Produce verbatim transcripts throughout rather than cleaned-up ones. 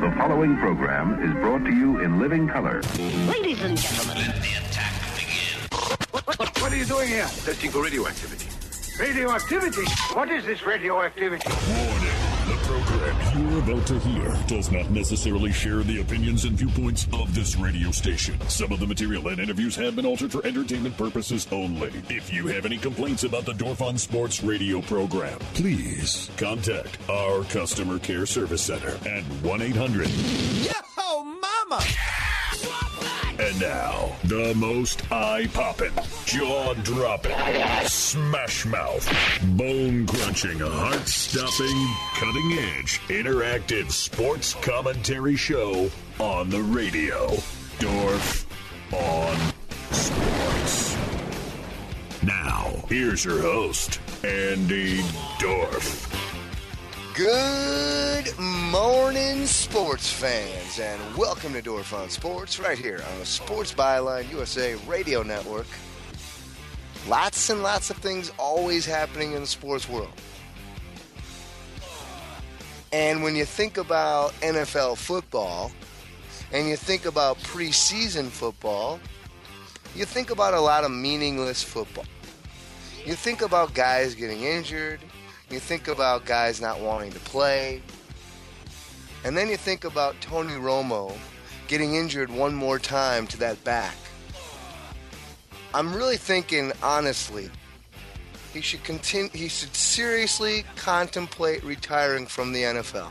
The following program is brought to you in living color. Ladies and gentlemen, let the attack begin. What, what, what are you doing here? Testing for radioactivity. Radioactivity? What is this radioactivity? Warning. The program you're about to hear does not necessarily share the opinions and viewpoints of this radio station. Some of the material and interviews have been altered for entertainment purposes only. If you have any complaints about the Dorf on Sports radio program, please contact our customer care service center at one eight hundred Yo, mama! And now, the most eye-popping, jaw-dropping, smash-mouth, bone-crunching, heart-stopping, cutting-edge, interactive sports commentary show on the radio. Dorf on Sports. Now, here's your host, Andy Dorf. Good morning, sports fans, and welcome to Dorf on Sports right here on the Sports Byline U S A Radio Network. Lots and lots of things always happening in the sports world. And when you think about N F L football, and you think about preseason football, you think about a lot of meaningless football. You think about guys getting injured. You think about guys not wanting to play. And then you think about Tony Romo getting injured one more time to that back. I'm really thinking, honestly, he should continue. He should seriously contemplate retiring from the N F L.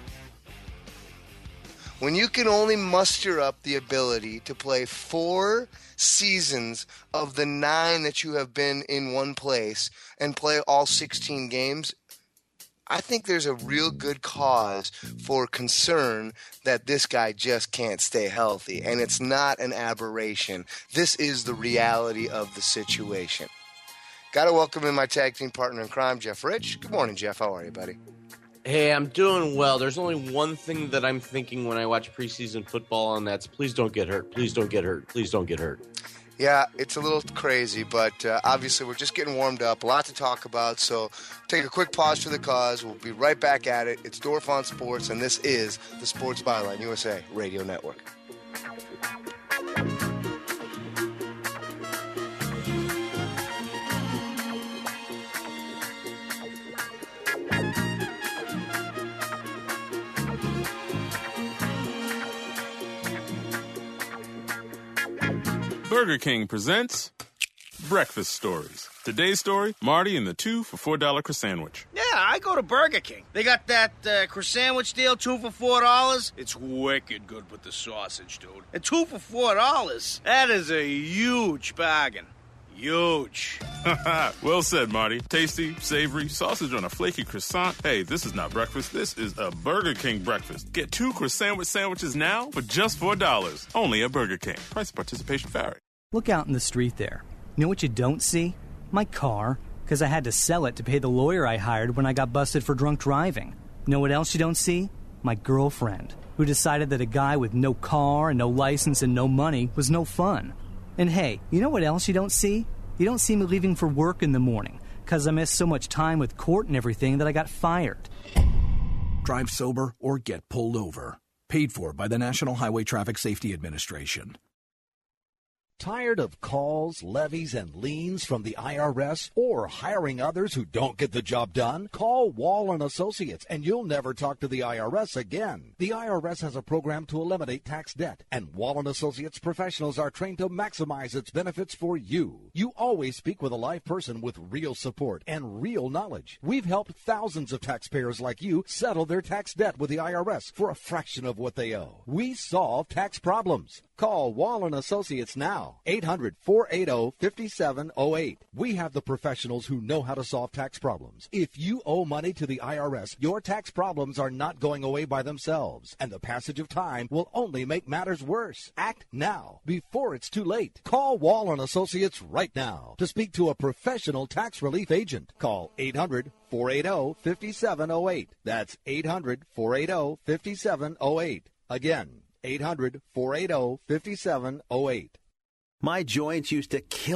When you can only muster up the ability to play four seasons of the nine that you have been in one place and play all sixteen games, I think there's a real good cause for concern that this guy just can't stay healthy. And it's not an aberration. This is the reality of the situation. Got to welcome in my tag team partner in crime, Jeff Rich. Good morning, Jeff. How are you, buddy? Hey, I'm doing well. There's only one thing that I'm thinking when I watch preseason football, and that's please don't get hurt. Please don't get hurt. Please don't get hurt. Yeah, it's a little crazy, but uh, obviously we're just getting warmed up. A lot to talk about, so take a quick pause for the cause. We'll be right back at it. It's Dorf on Sports, and this is the Sports Byline U S A Radio Network. Burger King presents Breakfast Stories. Today's story, Marty and the two for four dollar croissant. Yeah, I go to Burger King. They got that uh, croissant deal, two for four dollars. It's wicked good with the sausage, dude. And two for four dollars, that is a huge bargain. Huge. Well said, Marty. Tasty, savory, sausage on a flaky croissant. Hey, this is not breakfast. This is a Burger King breakfast. Get two croissant sandwiches now for just four dollars. Only at Burger King. Price and participation vary. Look out in the street there. You know what you don't see? My car, because I had to sell it to pay the lawyer I hired when I got busted for drunk driving. You know what else you don't see? My girlfriend, who decided that a guy with no car and no license and no money was no fun. And hey, you know what else you don't see? You don't see me leaving for work in the morning, because I missed so much time with court and everything that I got fired. Drive sober or get pulled over. Paid for by the National Highway Traffic Safety Administration. Tired of calls, levies, and liens from the I R S or hiring others who don't get the job done? Call Wall and Associates and you'll never talk to the I R S again. The I R S has a program to eliminate tax debt, and Wall and Associates professionals are trained to maximize its benefits for you. You always speak with a live person with real support and real knowledge. We've helped thousands of taxpayers like you settle their tax debt with the I R S for a fraction of what they owe. We solve tax problems. Call Wall and Associates now, eight hundred, four eight zero, five seven zero eight. We have the professionals who know how to solve tax problems. If you owe money to the I R S, your tax problems are not going away by themselves, and the passage of time will only make matters worse. Act now, before it's too late. Call Wall and Associates right now to speak to a professional tax relief agent. Call eight hundred, four eight zero, five seven zero eight. That's eight hundred, four eight zero, five seven zero eight. Again, eight hundred, four eight zero, five seven zero eight. My joints used to kill me.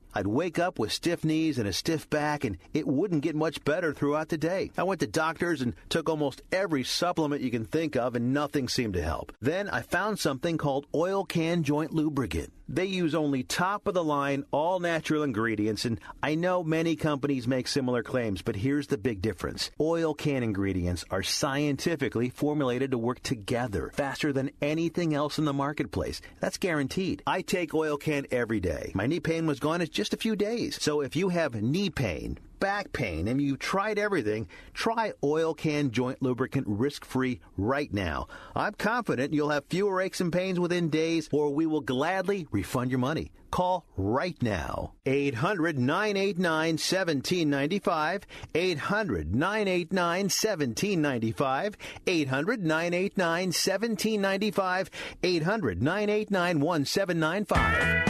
I'd wake up with stiff knees and a stiff back, and it wouldn't get much better throughout the day. I went to doctors and took almost every supplement you can think of, and nothing seemed to help. Then I found something called Oil Can Joint Lubricant. They use only top-of-the-line, all-natural ingredients, and I know many companies make similar claims, but here's the big difference. Oil Can ingredients are scientifically formulated to work together faster than anything else in the marketplace. That's guaranteed. I take Oil Can every day. My knee pain was gone in just a few days. So if you have knee pain, back pain, and you tried everything, try Oil Can Joint Lubricant risk-free right now. I'm confident you'll have fewer aches and pains within days, or we will gladly refund your money. Call right now. eight hundred, nine eight nine, one seven nine five. eight hundred, nine eight nine, one seven nine five. eight hundred, nine eight nine, one seven nine five. eight hundred, nine eight nine, one seven nine five.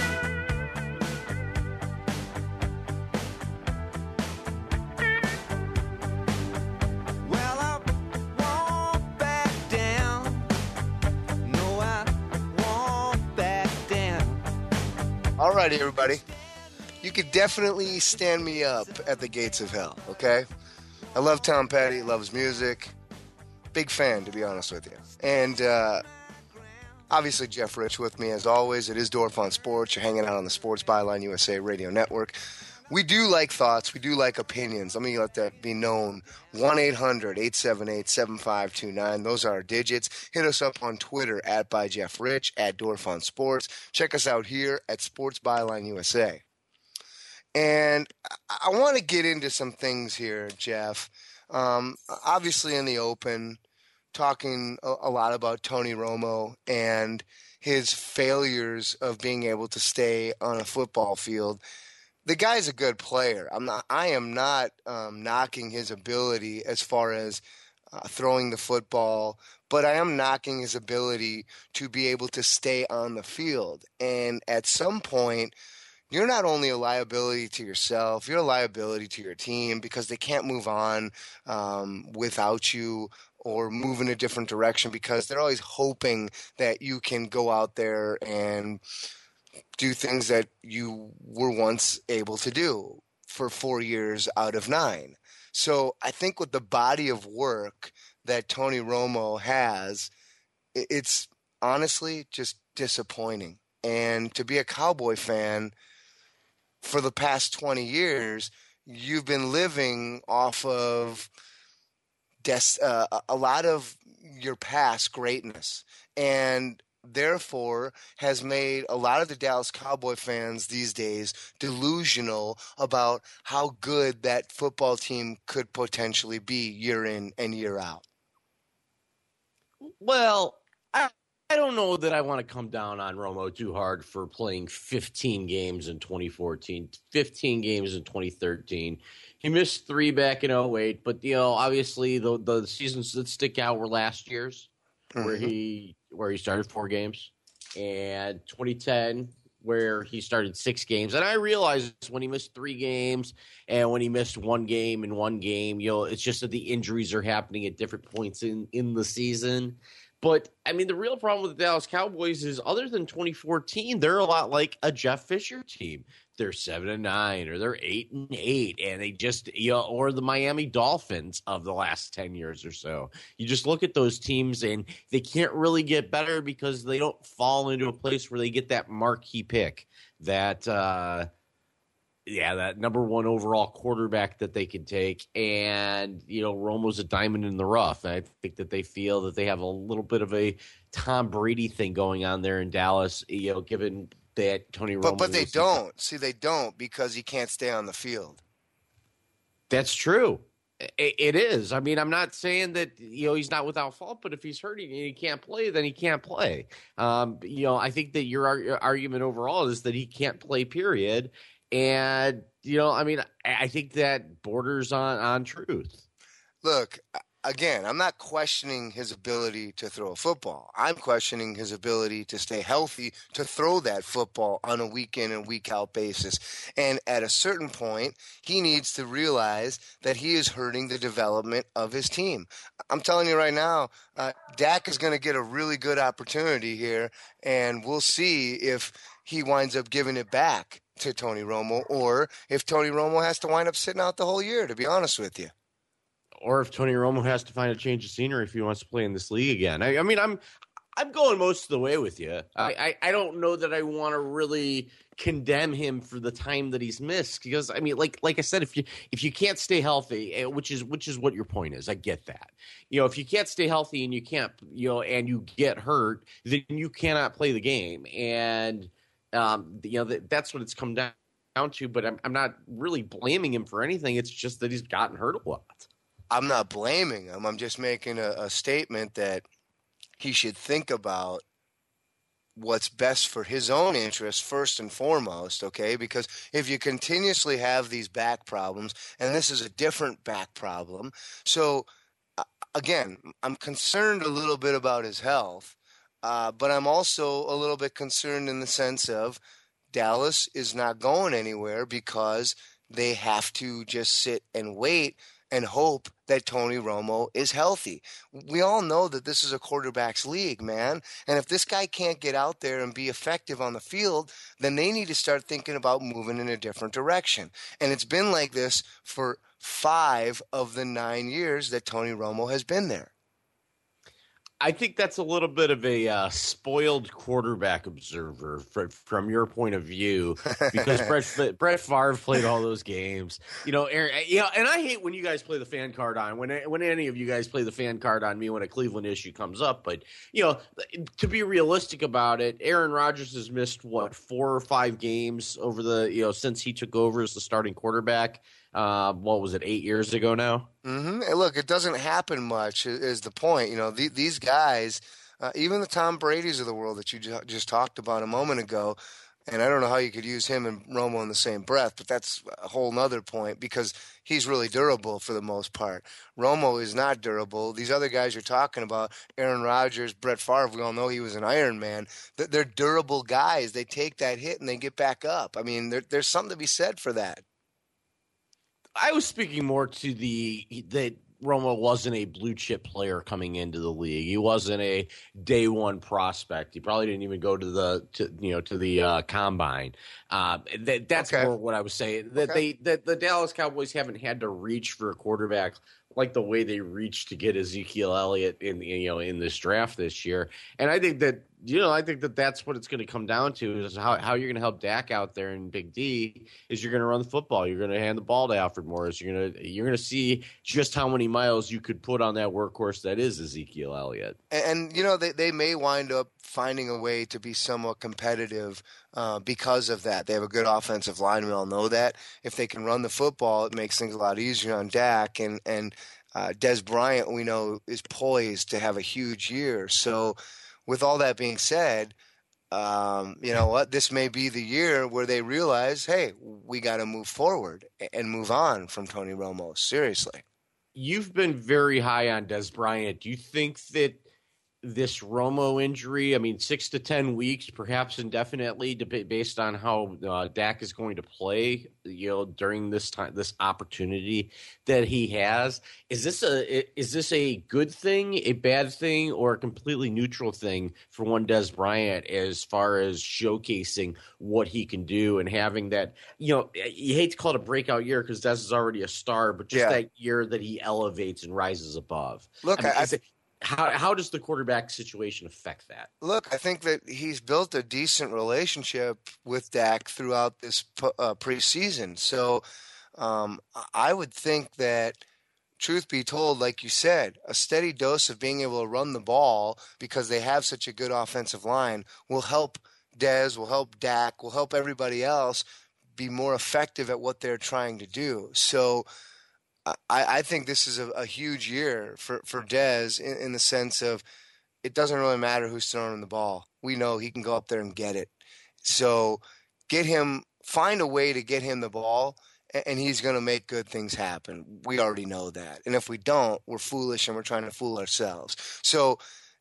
All right, everybody. You could definitely stand me up at the gates of hell, okay? I love Tom Petty, loves music. Big fan, to be honest with you. And uh, obviously Jeff Rich with me, as always. It is Dorf on Sports. You're hanging out on the Sports Byline U S A Radio Network. We do like thoughts. We do like opinions. Let me let that be known. one eight hundred, eight seven eight, seven five two nine. Those are our digits. Hit us up on Twitter at by Jeff Rich, at Dorf on Sports. Check us out here at Sports Byline U S A. And I, I want to get into some things here, Jeff. Um, obviously in the open, talking a, a lot about Tony Romo and his failures of being able to stay on a football field. The guy's a good player. I'm not. I am not um, knocking his ability as far as uh, throwing the football, but I am knocking his ability to be able to stay on the field. And at some point, you're not only a liability to yourself, you're a liability to your team because they can't move on um, without you or move in a different direction because they're always hoping that you can go out there and do things that you were once able to do for four years out of nine. So I think with the body of work that Tony Romo has, it's honestly just disappointing. And to be a Cowboy fan for the past twenty years, you've been living off of des- uh, a lot of your past greatness. And therefore has made a lot of the Dallas Cowboy fans these days delusional about how good that football team could potentially be year in and year out. Well, I, I don't know that I want to come down on Romo too hard for playing fifteen games in twenty fourteen, fifteen games in twenty thirteen. He missed three back in oh eight, but, you know, obviously the, the seasons that stick out were last year's. Mm-hmm. Where he where he started four games, and twenty ten where he started six games. And I realized when he missed three games and when he missed one game in one game, you know, it's just that the injuries are happening at different points in, in the season. But, I mean, the real problem with the Dallas Cowboys is other than twenty fourteen, they're a lot like a Jeff Fisher team. They're seven and nine, or they're eight and eight, and they just, you know, or the Miami Dolphins of the last ten years or so. You just look at those teams, and they can't really get better because they don't fall into a place where they get that marquee pick, that, uh, yeah, that number one overall quarterback that they can take. And, you know, Romo's a diamond in the rough. And I think that they feel that they have a little bit of a Tom Brady thing going on there in Dallas, you know, given that Tony Romo. But, but they don't. See, they don't because he can't stay on the field. That's true. It, it is. I mean, I'm not saying that, you know, he's not without fault, but if he's hurting and he can't play, then he can't play. Um, you know, I think that your, your argument overall is that he can't play, period. And, you know, I mean, I think that borders on, on truth. Look, again, I'm not questioning his ability to throw a football. I'm questioning his ability to stay healthy, to throw that football on a week in and week out basis. And at a certain point, he needs to realize that he is hurting the development of his team. I'm telling you right now, uh, Dak is going to get a really good opportunity here, and we'll see if he winds up giving it back to Tony Romo, or if Tony Romo has to wind up sitting out the whole year, to be honest with you. Or if Tony Romo has to find a change of scenery if he wants to play in this league again. I, I mean, I'm I'm going most of the way with you. I, I, I don't know that I want to really condemn him for the time that he's missed, because I mean, like like I said, if you if you can't stay healthy, which is which is what your point is, I get that. You know, if you can't stay healthy and you can't, you know, and you get hurt, then you cannot play the game, and um, you know that, that's what it's come down to. But I'm I'm not really blaming him for anything. It's just that he's gotten hurt a lot. I'm not blaming him. I'm just making a, a statement that he should think about what's best for his own interests first and foremost, okay? Because if you continuously have these back problems, and this is a different back problem, so uh, again, I'm concerned a little bit about his health, uh, but I'm also a little bit concerned in the sense of Dallas is not going anywhere because they have to just sit and wait and hope that Tony Romo is healthy. We all know that this is a quarterback's league, man. And if this guy can't get out there and be effective on the field, then they need to start thinking about moving in a different direction. And it's been like this for five of the nine years that Tony Romo has been there. I think that's a little bit of a uh, spoiled quarterback observer from, from your point of view, because Brett, Brett Favre played all those games, you know. Aaron, you know, and I hate when you guys play the fan card on when when any of you guys play the fan card on me when a Cleveland issue comes up. But you know, to be realistic about it, Aaron Rodgers has missed what four or five games over the you know since he took over as the starting quarterback. Uh, what was it, eight years ago now? Mm-hmm. And look, it doesn't happen much is the point. You know, the, these guys, uh, even the Tom Brady's of the world that you ju- just talked about a moment ago, and I don't know how you could use him and Romo in the same breath, but that's a whole nother point because he's really durable for the most part. Romo is not durable. These other guys you're talking about, Aaron Rodgers, Brett Favre, we all know he was an Iron Man. They're durable guys. They take that hit and they get back up. I mean, there, there's something to be said for that. I was speaking more to the that Romo wasn't a blue chip player coming into the league. He wasn't a day one prospect. He probably didn't even go to the to, you know to the uh, combine. Uh, that, that's okay. more what I was saying. That okay. they that the Dallas Cowboys haven't had to reach for a quarterback like the way they reached to get Ezekiel Elliott in you know in this draft this year. And I think that you know I think that that's what it's going to come down to is how how you're going to help Dak out there in Big D is you're going to run the football. You're going to hand the ball to Alfred Morris. You're going to you're going to see just how many miles you could put on that workhorse that is Ezekiel Elliott. And, and you know they they may wind up finding a way to be somewhat competitive uh, because of that. They have a good offensive line. We all know that. If they can run the football, it makes things a lot easier on Dak. And and uh, Dez Bryant, we know, is poised to have a huge year. So with all that being said, um, you know what? This may be the year where they realize, hey, we got to move forward and move on from Tony Romo. Seriously. You've been very high on Dez Bryant. Do you think that this Romo injury, I mean, six to ten weeks, perhaps indefinitely, based on how uh, Dak is going to play, you know, during this time, this opportunity that he has, is this a is this a good thing, a bad thing, or a completely neutral thing for one Dez Bryant as far as showcasing what he can do and having that, you know, you hate to call it a breakout year because Dez is already a star, but just yeah. that year that he elevates and rises above. Look, I mean, I, is it, How how does the quarterback situation affect that? Look, I think that he's built a decent relationship with Dak throughout this uh, preseason. So um, I would think that, truth be told, like you said, a steady dose of being able to run the ball because they have such a good offensive line will help Dez, will help Dak, will help everybody else be more effective at what they're trying to do. So I, I think this is a, a huge year for, for Dez in, in the sense of it doesn't really matter who's throwing him the ball. We know he can go up there and get it. So get him, find a way to get him the ball, and, and he's going to make good things happen. We already know that. And if we don't, we're foolish and we're trying to fool ourselves. So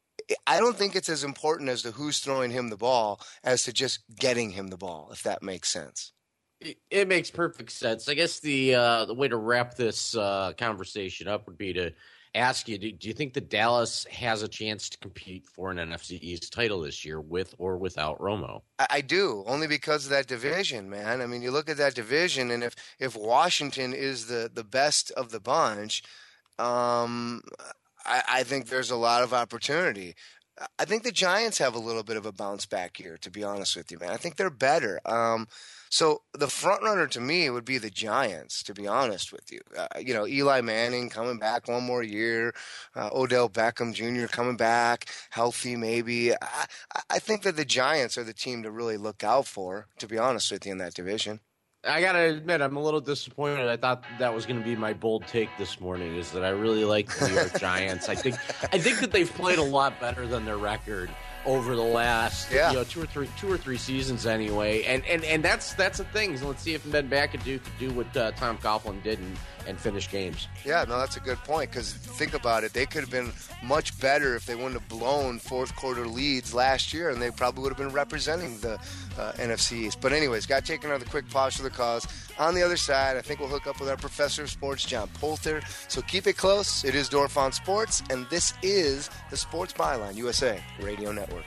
I don't think it's as important as to who's throwing him the ball as to just getting him the ball, if that makes sense. It makes perfect sense. I guess the uh, the way to wrap this uh, conversation up would be to ask you, do, do you think that Dallas has a chance to compete for an N F C East title this year with or without Romo? I, I do, only because of that division, man. I mean, you look at that division, and if, if Washington is the, the best of the bunch, um, I, I think there's a lot of opportunity. I think the Giants have a little bit of a bounce back year, to be honest with you, man. I think they're better. Um, so the front runner to me would be the Giants, to be honest with you. Uh, you know, Eli Manning coming back one more year, uh, Odell Beckham Junior coming back, healthy maybe. I, I think that the Giants are the team to really look out for, to be honest with you, in that division. I got to admit, I'm a little disappointed. I thought that was going to be my bold take this morning, is that I really like the New York Giants. I think I think that they've played a lot better than their record over the last yeah. you know, two or three two or three seasons anyway. And and, and that's that's the thing. So let's see if Ben McAdoo could do what uh, Tom Coughlin did and, and finish games. Yeah, no, that's a good point, because think about it. They could have been much better if they wouldn't have blown fourth quarter leads last year, and they probably would have been representing the uh, N F C East. But anyways, got to take another quick pause for the cause. On the other side, I think we'll hook up with our professor of sports, John Poulter. So keep it close. It is Dorf on Sports, and this is the Sports Byline U S A Radio Network.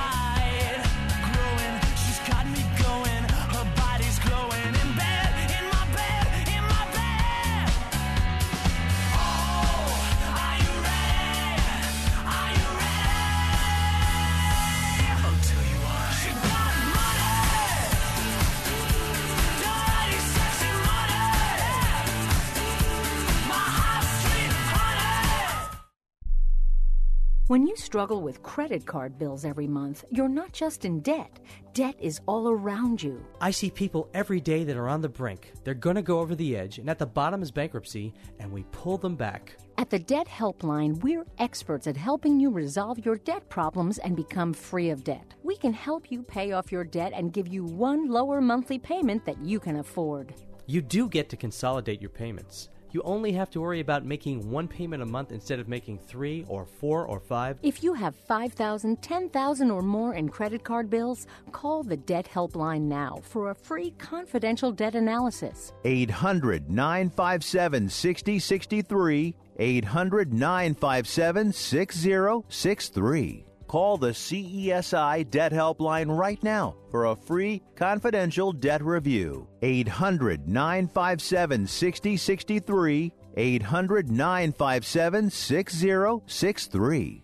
When you struggle with credit card bills every month, you're not just in debt. Debt is all around you. I see people every day that are on the brink. They're going to go over the edge, and at the bottom is bankruptcy, and we pull them back. At the Debt Helpline, we're experts at helping you resolve your debt problems and become free of debt. We can help you pay off your debt and give you one lower monthly payment that you can afford. You do get to consolidate your payments. You only have to worry about making one payment a month instead of making three or four or five. If you have five thousand dollars, ten thousand dollars or more in credit card bills, call the Debt Helpline now for a free confidential debt analysis. eight hundred, nine five seven, six zero six three. eight hundred, nine five seven, six zero six three. Call the C E S I Debt Helpline right now for a free confidential debt review. eight hundred, nine five seven, six zero six three. eight hundred, nine five seven, six zero six three.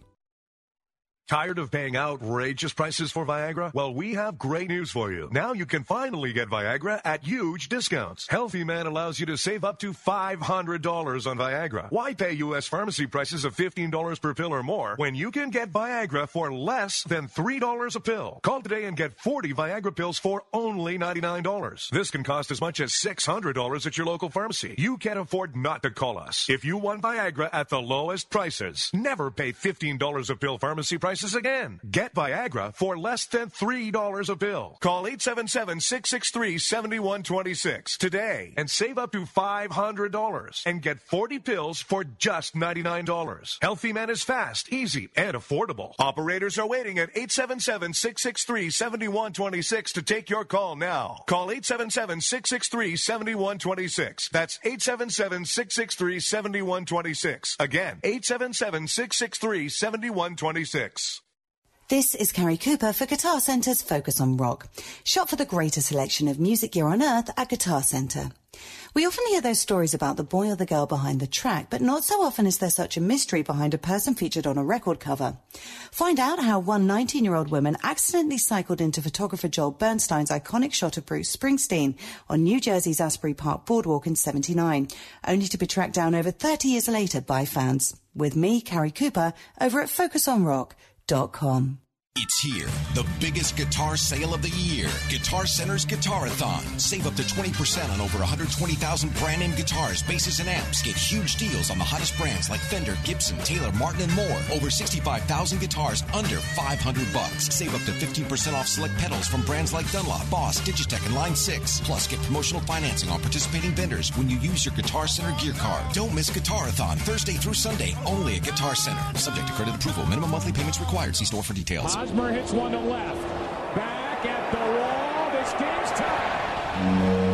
Tired of paying outrageous prices for Viagra? Well, we have great news for you. Now you can finally get Viagra at huge discounts. Healthy Man allows you to save up to five hundred dollars on Viagra. Why pay U S pharmacy prices of fifteen dollars per pill or more when you can get Viagra for less than three dollars a pill? Call today and get forty Viagra pills for only ninety-nine dollars. This can cost as much as six hundred dollars at your local pharmacy. You can't afford not to call us. If you want Viagra at the lowest prices, never pay fifteen dollars a pill pharmacy prices again. Get Viagra for less than three dollars a pill. Call eight seven seven, six six three, seven one two six today and save up to five hundred dollars and get forty pills for just ninety-nine dollars. Healthy Man is fast, easy, and affordable. Operators are waiting at eight seven seven, six six three, seven one two six to take your call now. Call eight seven seven, six six three, seven one two six. That's eight seven seven, six six three, seven one two six. Again, eight seven seven, six six three, seven one two six. This is Carrie Cooper for Guitar Centre's Focus on Rock. Shop for the greatest selection of music gear on earth at Guitar Centre. We often hear those stories about the boy or the girl behind the track, but not so often is there such a mystery behind a person featured on a record cover. Find out how one nineteen-year-old woman accidentally cycled into photographer Joel Bernstein's iconic shot of Bruce Springsteen on New Jersey's Asbury Park Boardwalk in seventy-nine, only to be tracked down over thirty years later by fans. With me, Carrie Cooper, over at focus on rock dot com. It's here, the biggest guitar sale of the year. Guitar Center's Guitarathon. Save up to twenty percent on over one hundred twenty thousand brand-name guitars, basses, and amps. Get huge deals on the hottest brands like Fender, Gibson, Taylor, Martin, and more. Over sixty-five thousand guitars under five hundred bucks. Save up to fifteen percent off select pedals from brands like Dunlop, Boss, Digitech, and Line six. Plus, get promotional financing on participating vendors when you use your Guitar Center gear card. Don't miss Guitarathon, Thursday through Sunday, only at Guitar Center. Subject to credit approval. Minimum monthly payments required. See store for details. Hosmer hits one to left. Back at the wall. This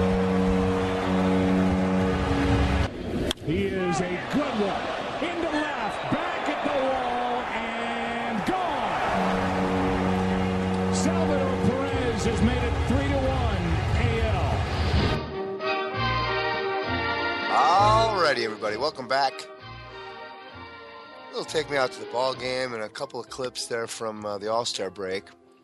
game's tied. He is a good one. Into left. half. Back at the wall and gone. Salvador Perez has made it three to one A L. Alrighty, everybody, welcome back. It'll take me out to the ball game and a couple of clips there from uh, the All-Star break.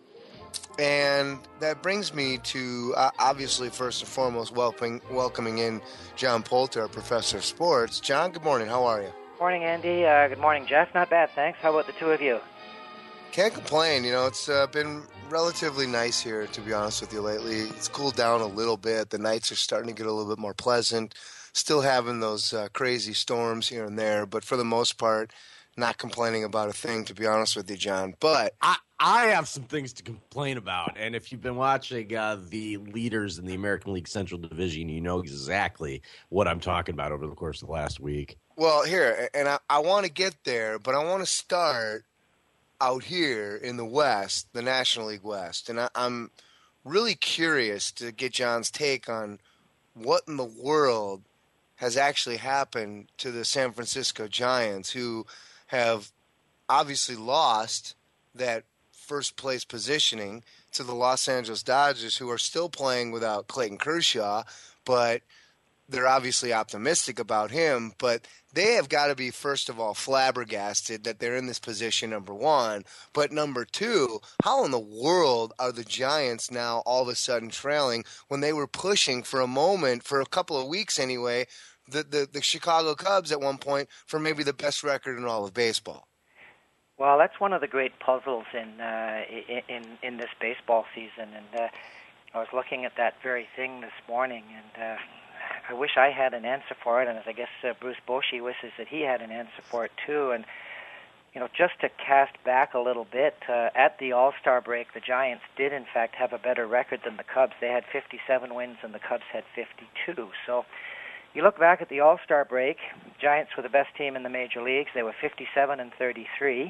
And that brings me to, uh, obviously, first and foremost, welcoming, welcoming in John Poulter, our professor of sports. John, good morning. How are you? Morning, Andy. Uh, good morning, Jeff. Not bad, thanks. How about the two of you? Can't complain. You know, it's uh, been relatively nice here, to be honest with you, lately. It's cooled down a little bit. The nights are starting to get a little bit more pleasant. Still having those uh, crazy storms here and there, but for the most part, not complaining about a thing, to be honest with you, John. But I, I have some things to complain about, and if you've been watching uh, the leaders in the American League Central Division, you know exactly what I'm talking about over the course of the last week. Well, here, and I, I want to get there, but I want to start out here in the West, the National League West, and I, I'm really curious to get John's take on what in the world has actually happened to the San Francisco Giants, who have obviously lost that first place positioning to the Los Angeles Dodgers, who are still playing without Clayton Kershaw, but they're obviously optimistic about him. But they have got to be, first of all, flabbergasted that they're in this position, number one. But number two, how in the world are the Giants now all of a sudden trailing when they were pushing for a moment, for a couple of weeks anyway, the, the, the Chicago Cubs at one point for maybe the best record in all of baseball? Well, that's one of the great puzzles in uh, in in this baseball season, and uh, I was looking at that very thing this morning, and uh, I wish I had an answer for it, and as I guess uh, Bruce Bochy wishes that he had an answer for it too. And you know, just to cast back a little bit, uh, at the All-Star break, the Giants did in fact have a better record than the Cubs. They had fifty-seven wins, and the Cubs had fifty-two. So you look back at the All-Star break, Giants were the best team in the major leagues. They were fifty-seven and thirty-three.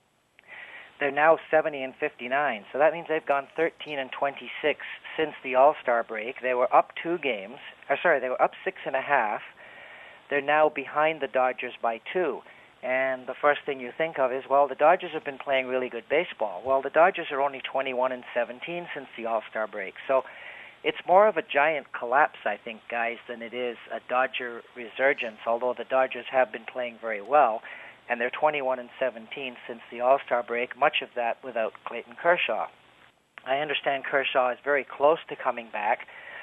They're now seventy and fifty-nine, so that means they've gone thirteen and twenty-six since the All-Star break. They were up two games. Or sorry, they were up six and a half. They're now behind the Dodgers by two. And the first thing you think of is, well, the Dodgers have been playing really good baseball. Well, the Dodgers are only twenty-one and seventeen since the All-Star break. So it's more of a Giant collapse, I think, guys, than it is a Dodger resurgence, although the Dodgers have been playing very well. And they're twenty-one and seventeen since the All-Star break, much of that without Clayton Kershaw. I understand Kershaw is very close to coming back.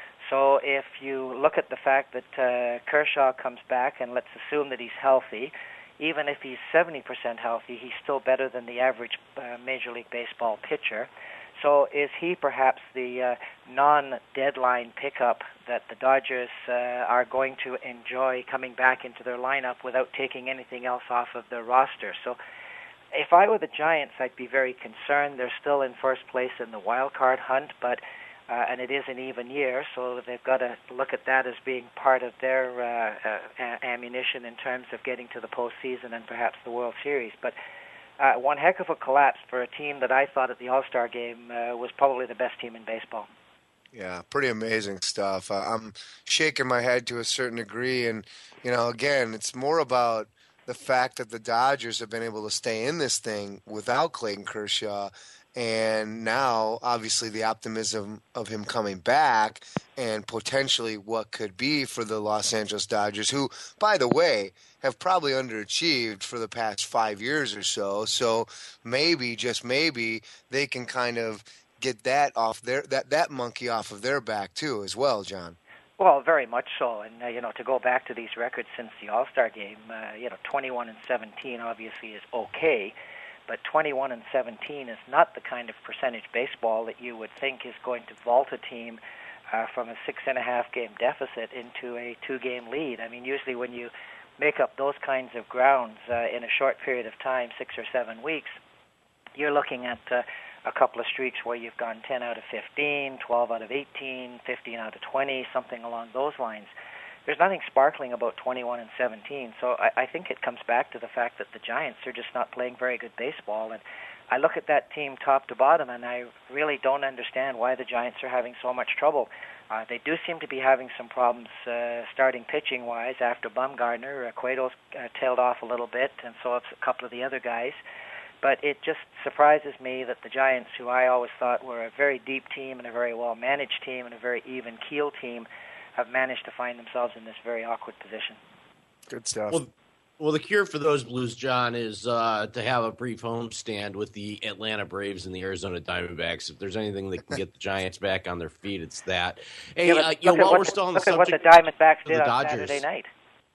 So if you look at the fact that uh, Kershaw comes back, and let's assume that he's healthy, even if he's seventy percent healthy, he's still better than the average uh, Major League Baseball pitcher. So is he perhaps the uh, non-deadline pickup that the Dodgers uh, are going to enjoy coming back into their lineup without taking anything else off of their roster? So if I were the Giants, I'd be very concerned. They're still in first place in the wild card hunt, but uh, and it is an even year, so they've got to look at that as being part of their uh, uh, ammunition in terms of getting to the postseason and perhaps the World Series. But Uh, one heck of a collapse for a team that I thought at the All-Star game uh, was probably the best team in baseball. Yeah, pretty amazing stuff. Uh, I'm shaking my head to a certain degree, and, you know, again, it's more about the fact that the Dodgers have been able to stay in this thing without Clayton Kershaw, and now, obviously, the optimism of him coming back and potentially what could be for the Los Angeles Dodgers, who, by the way, have probably underachieved for the past five years or so. So maybe, just maybe, they can kind of get that off their that, that monkey off of their back too, as well, John. Well, very much so. And uh, you know, to go back to these records since the All-Star game, uh, you know, twenty-one and seventeen obviously is okay, but twenty-one and seventeen is not the kind of percentage baseball that you would think is going to vault a team uh, from a six and a half game deficit into a two game lead. I mean, usually when you make up those kinds of grounds uh, in a short period of time, six or seven weeks, you're looking at uh, a couple of streaks where you've gone ten out of fifteen, twelve out of eighteen, fifteen out of twenty, something along those lines. There's nothing sparkling about twenty-one and seventeen, so I, I think it comes back to the fact that the Giants are just not playing very good baseball, and I look at that team top to bottom, and I really don't understand why the Giants are having so much trouble. Uh, they do seem to be having some problems uh, starting pitching-wise after Bumgarner. Uh, Cueto's uh, tailed off a little bit, and so have a couple of the other guys. But it just surprises me that the Giants, who I always thought were a very deep team and a very well-managed team and a very even-keel team, have managed to find themselves in this very awkward position. Good stuff. Well, well the cure for those Blues, John, is uh, to have a brief homestand with the Atlanta Braves and the Arizona Diamondbacks. If there's anything that can get the Giants back on their feet, it's that. Hey, yeah, uh, you know, while we're the, still on the look at what the subject Diamondbacks of the did on Dodgers, Saturday night.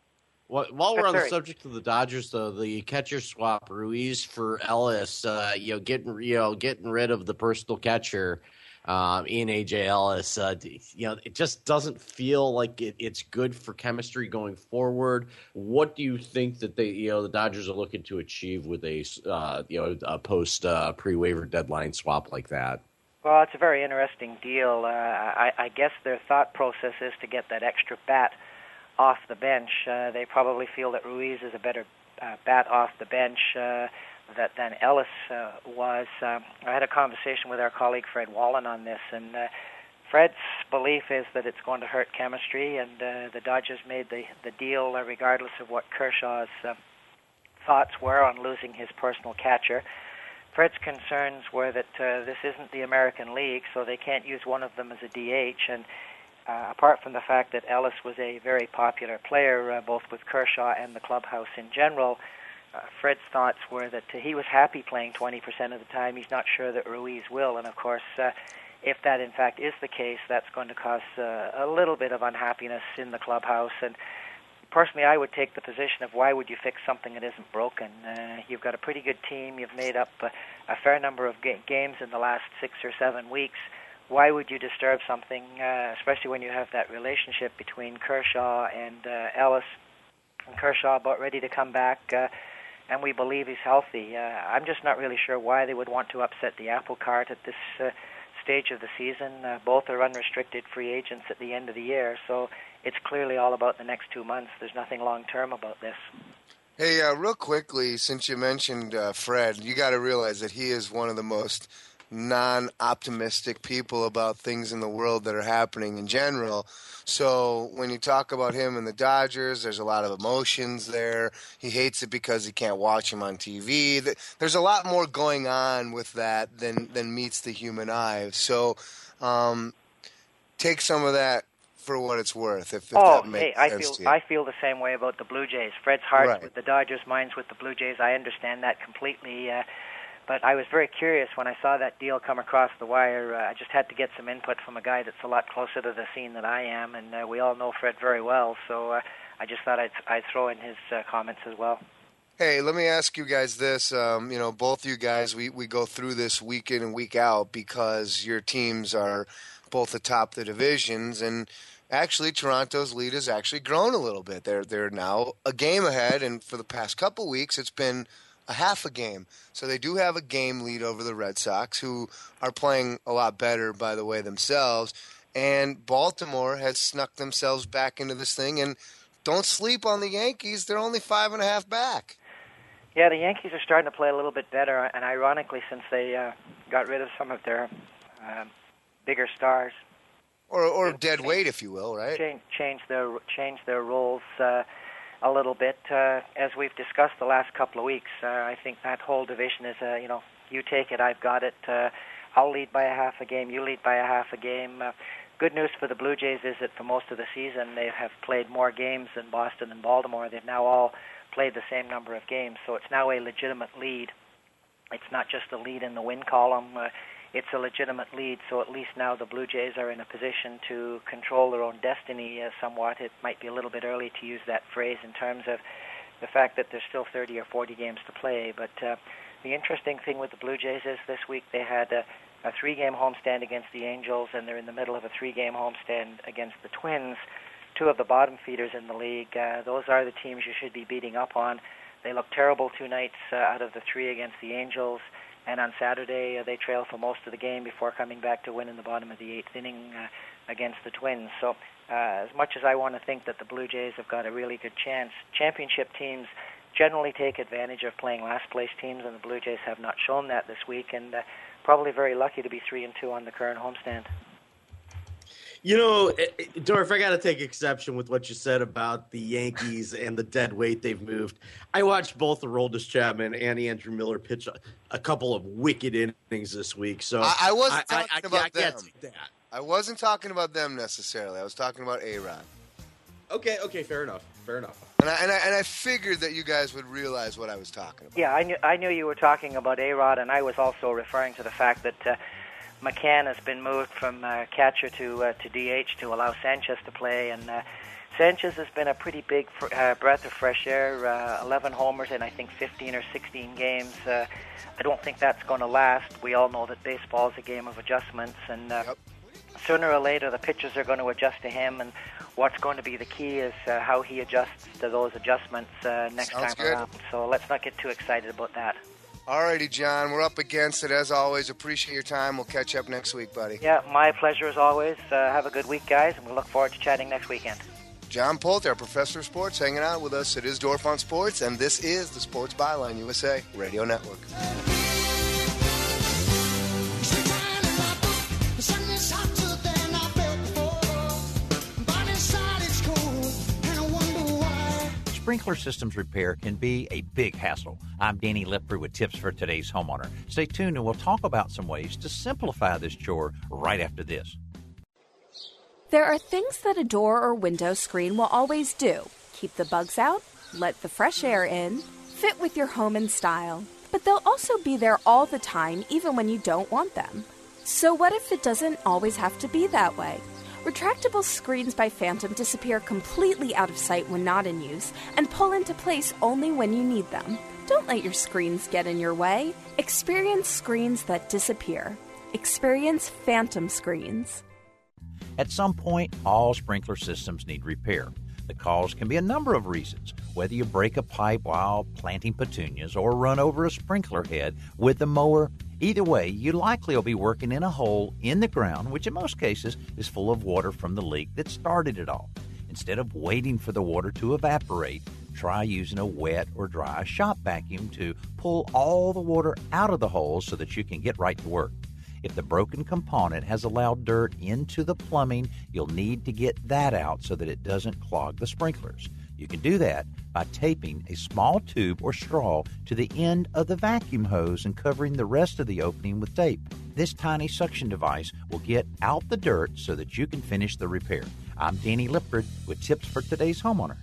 While we're That's on the right. subject of the Dodgers, though, the catcher swap, Ruiz for Ellis, uh, you know, getting you know getting rid of the personal catcher um, in A J Ellis, uh, you know, it just doesn't feel like it, it's good for chemistry going forward. What do you think that they, you know, the Dodgers are looking to achieve with a, uh, you know, a post uh, pre-waiver deadline swap like that? Well, it's a very interesting deal. Uh, I, I guess their thought process is to get that extra bat off the bench. Uh, they probably feel that Ruiz is a better uh, bat off the bench uh, that than Ellis uh, was. Um, I had a conversation with our colleague Fred Wallen on this, and uh, Fred's belief is that it's going to hurt chemistry, and uh, the Dodgers made the, the deal uh, regardless of what Kershaw's uh, thoughts were on losing his personal catcher. Fred's concerns were that uh, this isn't the American League, so they can't use one of them as a D H, and Uh, apart from the fact that Ellis was a very popular player, uh, both with Kershaw and the clubhouse in general, uh, Fred's thoughts were that uh, he was happy playing twenty percent of the time. He's not sure that Ruiz will. And, of course, uh, if that, in fact, is the case, that's going to cause uh, a little bit of unhappiness in the clubhouse. And personally, I would take the position of why would you fix something that isn't broken? Uh, you've got a pretty good team. You've made up uh, a fair number of ga- games in the last six or seven weeks. Why would you disturb something, uh, especially when you have that relationship between Kershaw and uh, Ellis? And Kershaw about ready to come back, uh, and we believe he's healthy. Uh, I'm just not really sure why they would want to upset the apple cart at this uh, stage of the season. Uh, both are unrestricted free agents at the end of the year, so it's clearly all about the next two months. There's nothing long-term about this. Hey, uh, real quickly, since you mentioned uh, Fred, you got to realize that he is one of the most non-optimistic people about things in the world that are happening in general. So when you talk about him and the Dodgers, there's a lot of emotions there. He hates it because he can't watch him on T V. There's a lot more going on with that than, than meets the human eye. So um, take some of that for what it's worth. If, if oh, that makes hey, I sense feel to you. I feel the same way about the Blue Jays. Fred's heart's Right. with the Dodgers, mine's with the Blue Jays. I understand that completely. Uh, But I was very curious when I saw that deal come across the wire. Uh, I just had to get some input from a guy that's a lot closer to the scene than I am, and uh, we all know Fred very well, so uh, I just thought I'd, I'd throw in his uh, comments as well. Hey, let me ask you guys this. Um, you know, both you guys, we, we go through this week in and week out because your teams are both atop the divisions, and actually Toronto's lead has actually grown a little bit. They're, they're now a game ahead, and for the past couple weeks it's been a half a game. So they do have a game lead over the Red Sox, who are playing a lot better, by the way, themselves. And Baltimore has snuck themselves back into this thing. And don't sleep on the Yankees. They're only five and a half back. Yeah, the Yankees are starting to play a little bit better, and ironically, since they uh, got rid of some of their uh, bigger stars. Or or dead weight, if you will, right? Change, change their, change their roles uh, a little bit. Uh, as we've discussed the last couple of weeks, uh, I think that whole division is, uh, you know, you take it, I've got it. Uh, I'll lead by a half a game, you lead by a half a game. Uh, good news for the Blue Jays is that for most of the season they have played more games than Boston and Baltimore. They've now all played the same number of games, so it's now a legitimate lead. It's not just a lead in the win column. Uh, it's a legitimate lead, so at least now the Blue Jays are in a position to control their own destiny uh, somewhat. It might be a little bit early to use that phrase in terms of the fact that there's still thirty or forty games to play, but uh, the interesting thing with the Blue Jays is this week they had a, a three-game homestand against the Angels, and they're in the middle of a three-game homestand against the Twins, two of the bottom feeders in the league. Uh, those are the teams you should be beating up on. They looked terrible two nights uh, out of the three against the Angels. And on Saturday, uh, they trailed for most of the game before coming back to win in the bottom of the eighth inning uh, against the Twins. So uh, as much as I want to think that the Blue Jays have got a really good chance, championship teams generally take advantage of playing last-place teams, and the Blue Jays have not shown that this week, and uh, probably very lucky to be three and two on the current homestand. You know, Dorf, I got to take exception with what you said about the Yankees and the dead weight they've moved. I watched both Aroldis Chapman and Andrew Miller pitch a, a couple of wicked innings this week. So I, I wasn't I, talking I, I, about I them. can't take that. I wasn't talking about them necessarily. I was talking about A-Rod. Okay, okay, fair enough, fair enough. And I, and I and I figured that you guys would realize what I was talking about. Yeah, I knew I knew you were talking about A-Rod, and I was also referring to the fact that uh, McCann has been moved from uh, catcher to uh, to D H to allow Sanchez to play, and uh, Sanchez has been a pretty big fr- uh, breath of fresh air. Uh, eleven homers in I think fifteen or sixteen games. Uh, I don't think that's going to last. We all know that baseball is a game of adjustments, and uh, yep. sooner or later the pitchers are going to adjust to him, and what's going to be the key is uh, how he adjusts to those adjustments uh, next Sounds time good. around. So let's not get too excited about that. Alrighty, John, we're up against it as always. Appreciate your time. We'll catch up next week, buddy. Yeah, my pleasure as always. Uh, have a good week, guys, and we look forward to chatting next weekend. John Polt, our professor of sports, hanging out with us. It is Dorf on Sports, and this is the Sports Byline U S A Radio Network. Sprinkler systems repair can be a big hassle. I'm Danny Lipford with tips for today's homeowner. Stay tuned and we'll talk about some ways to simplify this chore right after this. There are things that a door or window screen will always do. Keep the bugs out, let the fresh air in, fit with your home and style. But they'll also be there all the time, even when you don't want them. So what if it doesn't always have to be that way? Retractable screens by Phantom disappear completely out of sight when not in use and pull into place only when you need them. Don't let your screens get in your way. Experience screens that disappear. Experience Phantom screens. At some point, all sprinkler systems need repair. The cause can be a number of reasons, whether you break a pipe while planting petunias or run over a sprinkler head with a mower. Either way, you likely will be working in a hole in the ground, which in most cases is full of water from the leak that started it all. Instead of waiting for the water to evaporate, try using a wet or dry shop vacuum to pull all the water out of the hole so that you can get right to work. If the broken component has allowed dirt into the plumbing, you'll need to get that out so that it doesn't clog the sprinklers. You can do that by taping a small tube or straw to the end of the vacuum hose and covering the rest of the opening with tape. This tiny suction device will get out the dirt so that you can finish the repair. I'm Danny Lipford with tips for today's homeowner.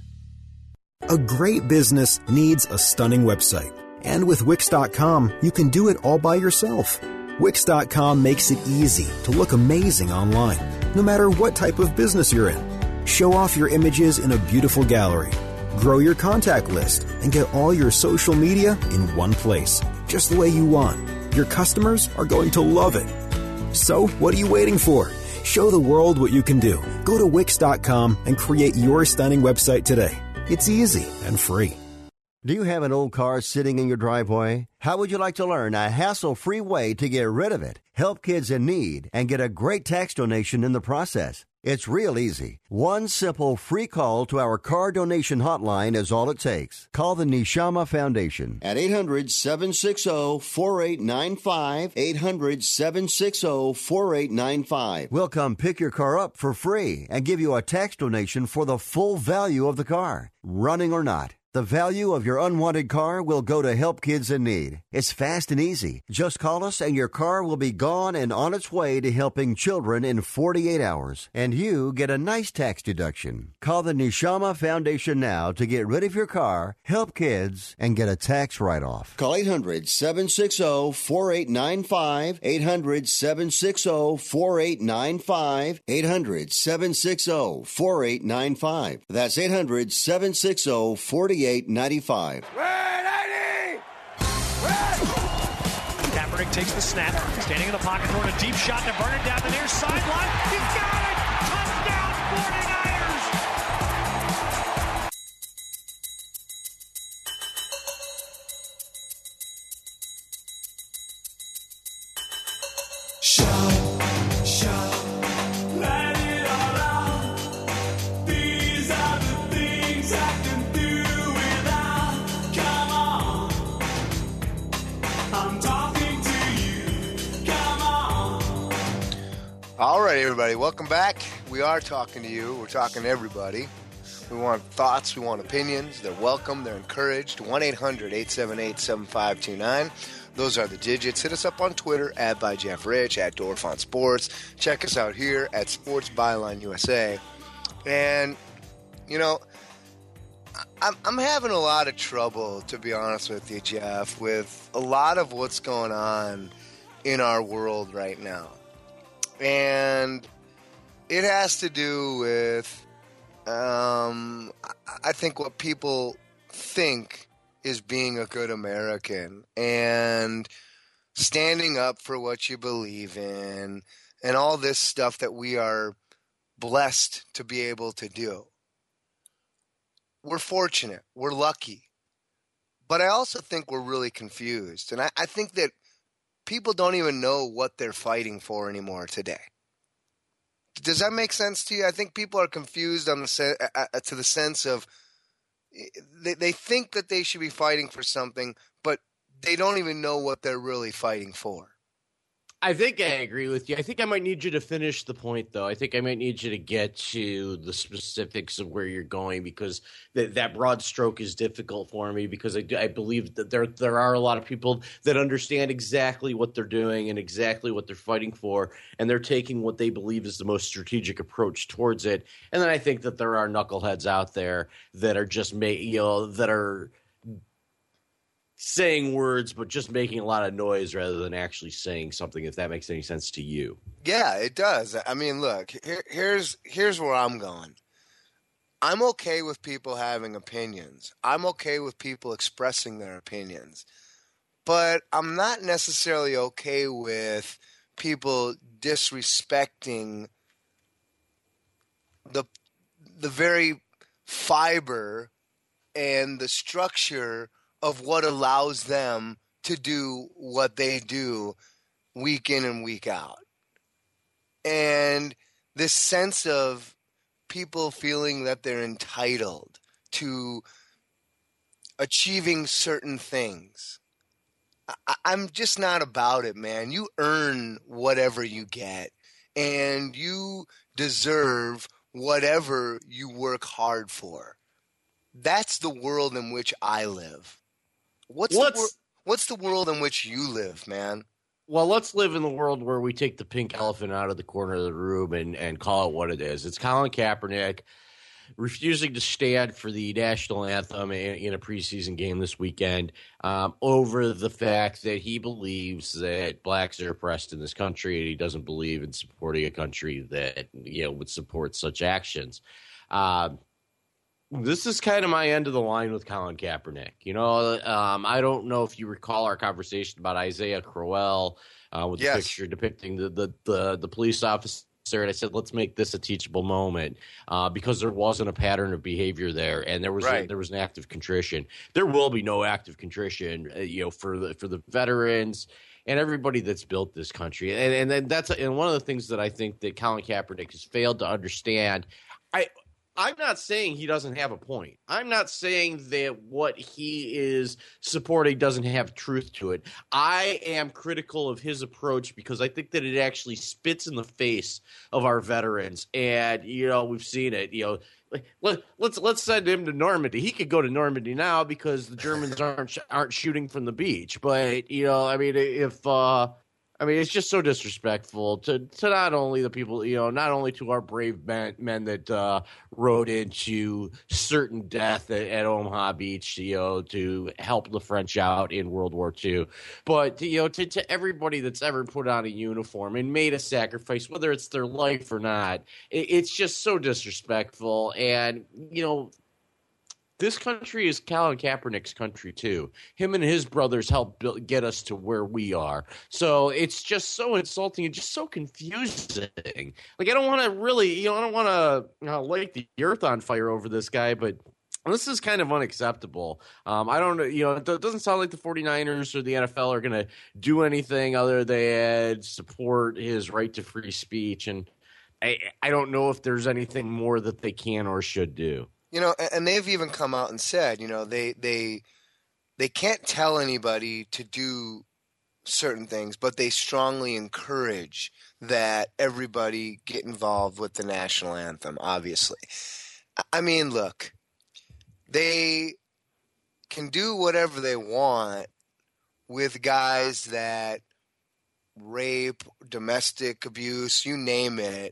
A great business needs a stunning website. And with Wix dot com, you can do it all by yourself. Wix dot com makes it easy to look amazing online, no matter what type of business you're in. Show off your images in a beautiful gallery. Grow your contact list and get all your social media in one place, just the way you want. Your customers are going to love it. So, what are you waiting for? Show the world what you can do. Go to Wix dot com and create your stunning website today. It's easy and free. Do you have an old car sitting in your driveway? How would you like to learn a hassle-free way to get rid of it, help kids in need, and get a great tax donation in the process? It's real easy. One simple free call to our car donation hotline is all it takes. Call the Neshama Foundation at eight hundred, seven six zero, four eight nine five, eight hundred, seven six zero, four eight nine five. We'll come pick your car up for free and give you a tax donation for the full value of the car, running or not. The value of your unwanted car will go to help kids in need. It's fast and easy. Just call us and your car will be gone and on its way to helping children in forty-eight hours. And you get a nice tax deduction. Call the Neshama Foundation now to get rid of your car, help kids, and get a tax write-off. Call eight hundred, seven six zero, four eight nine five, eight hundred, seven six zero, four eight nine five, eight hundred, seven six zero, four eight nine five. That's eight hundred, seven six zero, four eight nine five. Kaepernick takes the snap, standing in the pocket toward a deep shot to burn it down the near sideline. He's got it! Touchdown, forty-niners! Shout, shout, let it all out. These are the things I can do without. All right, everybody, welcome back. We are talking to you. We're talking to everybody. We want thoughts. We want opinions. They're welcome. They're encouraged. one eight hundred eight seven eight seven five two nine. Those are the digits. Hit us up on Twitter, at by Jeff Rich, at Dorf on Sports. Check us out here at Sports Byline U S A. And, you know, I'm, I'm having a lot of trouble, to be honest with you, Jeff, with a lot of what's going on in our world right now. And it has to do with, um, I think, what people think is being a good American and standing up for what you believe in and all this stuff that we are blessed to be able to do. We're fortunate. We're lucky. But I also think we're really confused. And I, I think that people don't even know what they're fighting for anymore today. Does that make sense to you? I think people are confused on the se- uh, to the sense of they, they think that they should be fighting for something, but they don't even know what they're really fighting for. I think I agree with you. I think I might need you to finish the point, though. I think I might need you to get to the specifics of where you're going, because th- that broad stroke is difficult for me, because I, do, I believe that there there are a lot of people that understand exactly what they're doing and exactly what they're fighting for, and they're taking what they believe is the most strategic approach towards it. And then I think that there are knuckleheads out there that are just ma- you know, that are saying words, but just making a lot of noise rather than actually saying something, if that makes any sense to you. Yeah, it does. I mean, look, here, here's here's where I'm going. I'm okay with people having opinions. I'm okay with people expressing their opinions. But I'm not necessarily okay with people disrespecting the the very fiber and the structure of what allows them to do what they do week in and week out. And this sense of people feeling that they're entitled to achieving certain things. I- I'm just not about it, man. You earn whatever you get, and you deserve whatever you work hard for. That's the world in which I live. What's the, wor- what's the world in which you live, man? Well, let's live in the world where we take the pink elephant out of the corner of the room and, and call it what it is. It's Colin Kaepernick refusing to stand for the national anthem in, in a preseason game this weekend um, over the fact that he believes that blacks are oppressed in this country, and he doesn't believe in supporting a country that, you know, would support such actions. Um, This is kind of my end of the line with Colin Kaepernick. You know, um, I don't know if you recall our conversation about Isaiah Crowell uh, with the yes. picture depicting the, the, the, the police officer. And I said, let's make this a teachable moment uh, because there wasn't a pattern of behavior there, and there was right. a, there was an act of contrition. There will be no act of contrition, uh, you know, for the for the veterans and everybody that's built this country. And and then that's and one of the things that I think that Colin Kaepernick has failed to understand. I. I'm not saying he doesn't have a point. I'm not saying that what he is supporting doesn't have truth to it. I am critical of his approach because I think that it actually spits in the face of our veterans. And, you know, we've seen it, you know, let, let's let's send him to Normandy. He could go to Normandy now because the Germans aren't aren't shooting from the beach. But, you know, I mean, if uh, I mean, it's just so disrespectful to, to not only the people, you know, not only to our brave men, men that uh, rode into certain death at, at Omaha Beach, you know, to help the French out in World War Two, but, you know, to, to everybody that's ever put on a uniform and made a sacrifice, whether it's their life or not. It, it's just so disrespectful. And, you know, this country is Colin Kaepernick's country, too. Him and his brothers helped build, get us to where we are. So it's just so insulting and just so confusing. Like, I don't want to really, you know, I don't want to you know, light the earth on fire over this guy, but this is kind of unacceptable. Um, I don't know, you know, it doesn't sound like the 49ers or the N F L are going to do anything other than support his right to free speech. And I, I don't know if there's anything more that they can or should do. You know, and they've even come out and said, you know, they they they can't tell anybody to do certain things, but they strongly encourage that everybody get involved with the national anthem, obviously. I mean, look, they can do whatever they want with guys that rape, domestic abuse, you name it.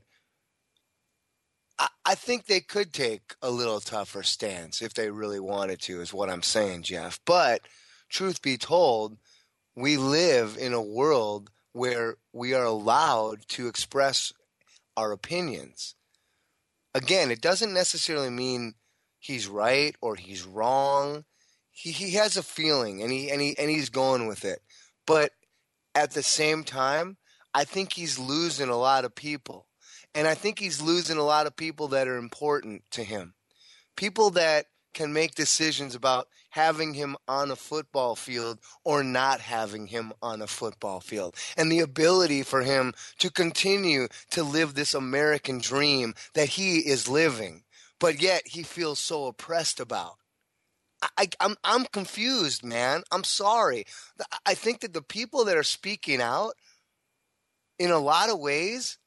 I, I think they could take a little tougher stance if they really wanted to, is what I'm saying, Jeff. But truth be told, we live in a world where we are allowed to express our opinions. Again, it doesn't necessarily mean he's right or he's wrong. He he has a feeling and he and he and he's going with it. But at the same time, I think he's losing a lot of people. And I think he's losing a lot of people that are important to him. People that can make decisions about having him on a football field or not having him on a football field. And the ability for him to continue to live this American dream that he is living, but yet he feels so oppressed about. I, I'm I'm confused, man. I'm sorry. I think that the people that are speaking out, in a lot of ways,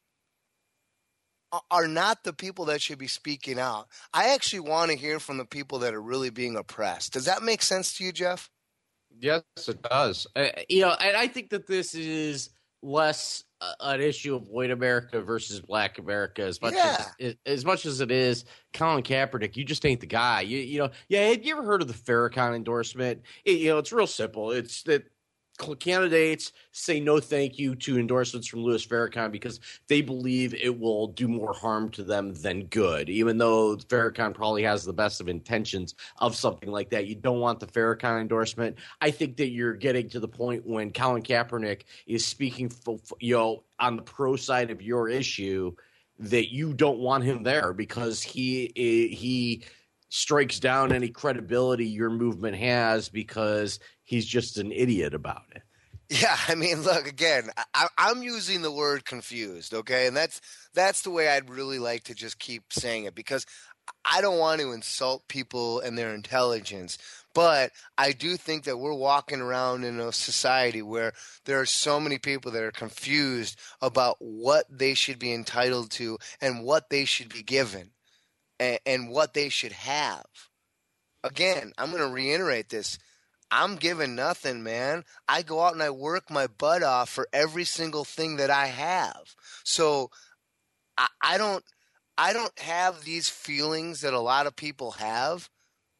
are not the people that should be speaking out. I actually want to hear from the people that are really being oppressed. Does that make sense to you, Jeff? Yes, it does. Uh, you know, and I think that this is less uh, an issue of white America versus black America as much yeah. as as much as it is Colin Kaepernick. You just ain't the guy. You you know, yeah. Have you ever heard of the Farrakhan endorsement? It, you know, it's real simple. It's that candidates say no thank you to endorsements from Louis Farrakhan because they believe it will do more harm to them than good, even though Farrakhan probably has the best of intentions of something like that. You don't want the Farrakhan endorsement. I think that you're getting to the point when Colin Kaepernick is speaking, you know, on the pro side of your issue, that you don't want him there because he he strikes down any credibility your movement has because he's just an idiot about it. Yeah, I mean, look, again, I, I'm using the word confused, okay? And that's that's the way I'd really like to just keep saying it because I don't want to insult people and their intelligence, but I do think that we're walking around in a society where there are so many people that are confused about what they should be entitled to and what they should be given and, and what they should have. Again, I'm going to reiterate this. I'm giving nothing, man. I go out and I work my butt off for every single thing that I have. So I, I don't I don't have these feelings that a lot of people have.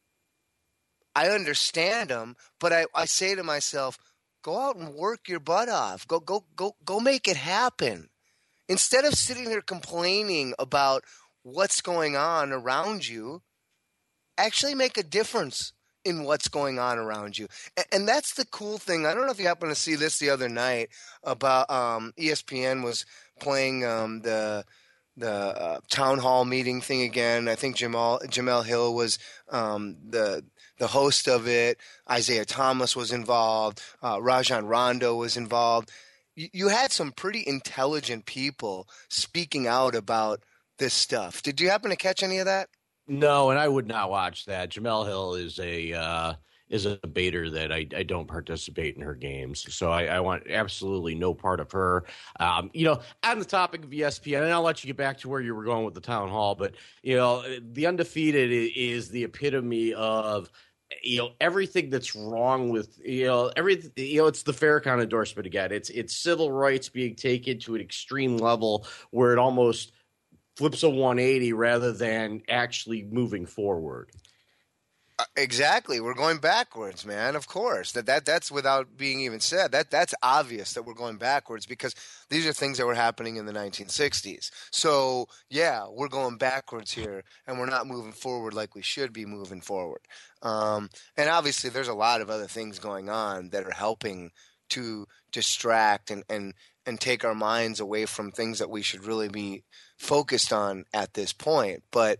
I understand them, but I, I say to myself, go out and work your butt off. Go go go go make it happen. Instead of sitting there complaining about what's going on around you, actually make a difference in what's going on around you. And, and that's the cool thing. I don't know if you happen to see this the other night about um, E S P N was playing um, the the uh, town hall meeting thing again. I think Jamal Jamel Hill was um, the the host of it. Isaiah Thomas was involved. Uh, Rajon Rondo was involved. You, you had some pretty intelligent people speaking out about this stuff. Did you happen to catch any of that? No, and I would not watch that. Jamel Hill is a uh, is a baiter that I, I don't participate in her games, so I, I want absolutely no part of her. Um, you know, on the topic of E S P N, and I'll let you get back to where you were going with the town hall, but you know, the Undefeated is the epitome of, you know, everything that's wrong with, you know, everything, you know, it's the Farrakhan endorsement again. It's it's civil rights being taken to an extreme level where it almost flips a one eighty rather than actually moving forward. Uh, exactly. We're going backwards, man. Of course. That that that's without being even said. That that's obvious that we're going backwards because these are things that were happening in the nineteen sixties. So, yeah, we're going backwards here and we're not moving forward like we should be moving forward. Um, and obviously there's a lot of other things going on that are helping to distract and and and take our minds away from things that we should really be focused on at this point. But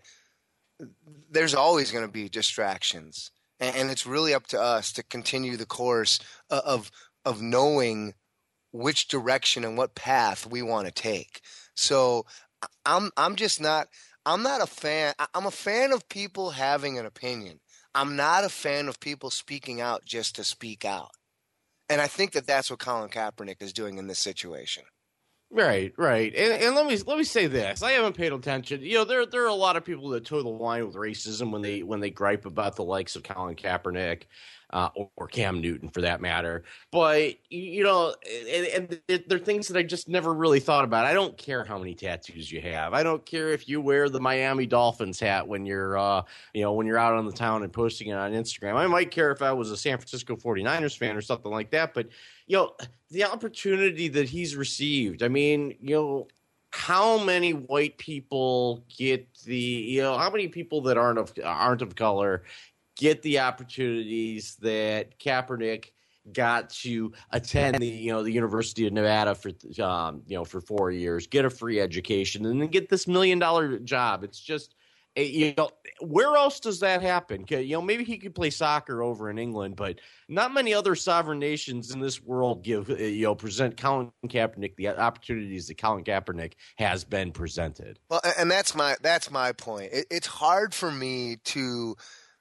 there's always going to be distractions. And, and it's really up to us to continue the course of, of knowing which direction and what path we want to take. So I'm, I'm just not, I'm not a fan. I'm a fan of people having an opinion. I'm not a fan of people speaking out just to speak out. And I think that that's what Colin Kaepernick is doing in this situation. Right, right. And, and let me let me say this. I haven't paid attention. You know, there there are a lot of people that toe the line with racism when they when they gripe about the likes of Colin Kaepernick uh, or, or Cam Newton, for that matter. But, you know, and, and they're things that I just never really thought about. I don't care how many tattoos you have. I don't care if you wear the Miami Dolphins hat when you're, uh, you know, when you're out on the town and posting it on Instagram. I might care if I was a San Francisco forty-niners fan or something like that. But, you know, the opportunity that he's received, I mean, you know, how many white people get the, you know, how many people that aren't of aren't of color get the opportunities that Kaepernick got to attend the, you know, the University of Nevada for, um, you know, for four years, get a free education, and then get this million dollar job. It's just, you know, where else does that happen? You know, maybe he could play soccer over in England, but not many other sovereign nations in this world give, you know, present Colin Kaepernick the opportunities that Colin Kaepernick has been presented. Well, and that's my that's my point. It, it's hard for me to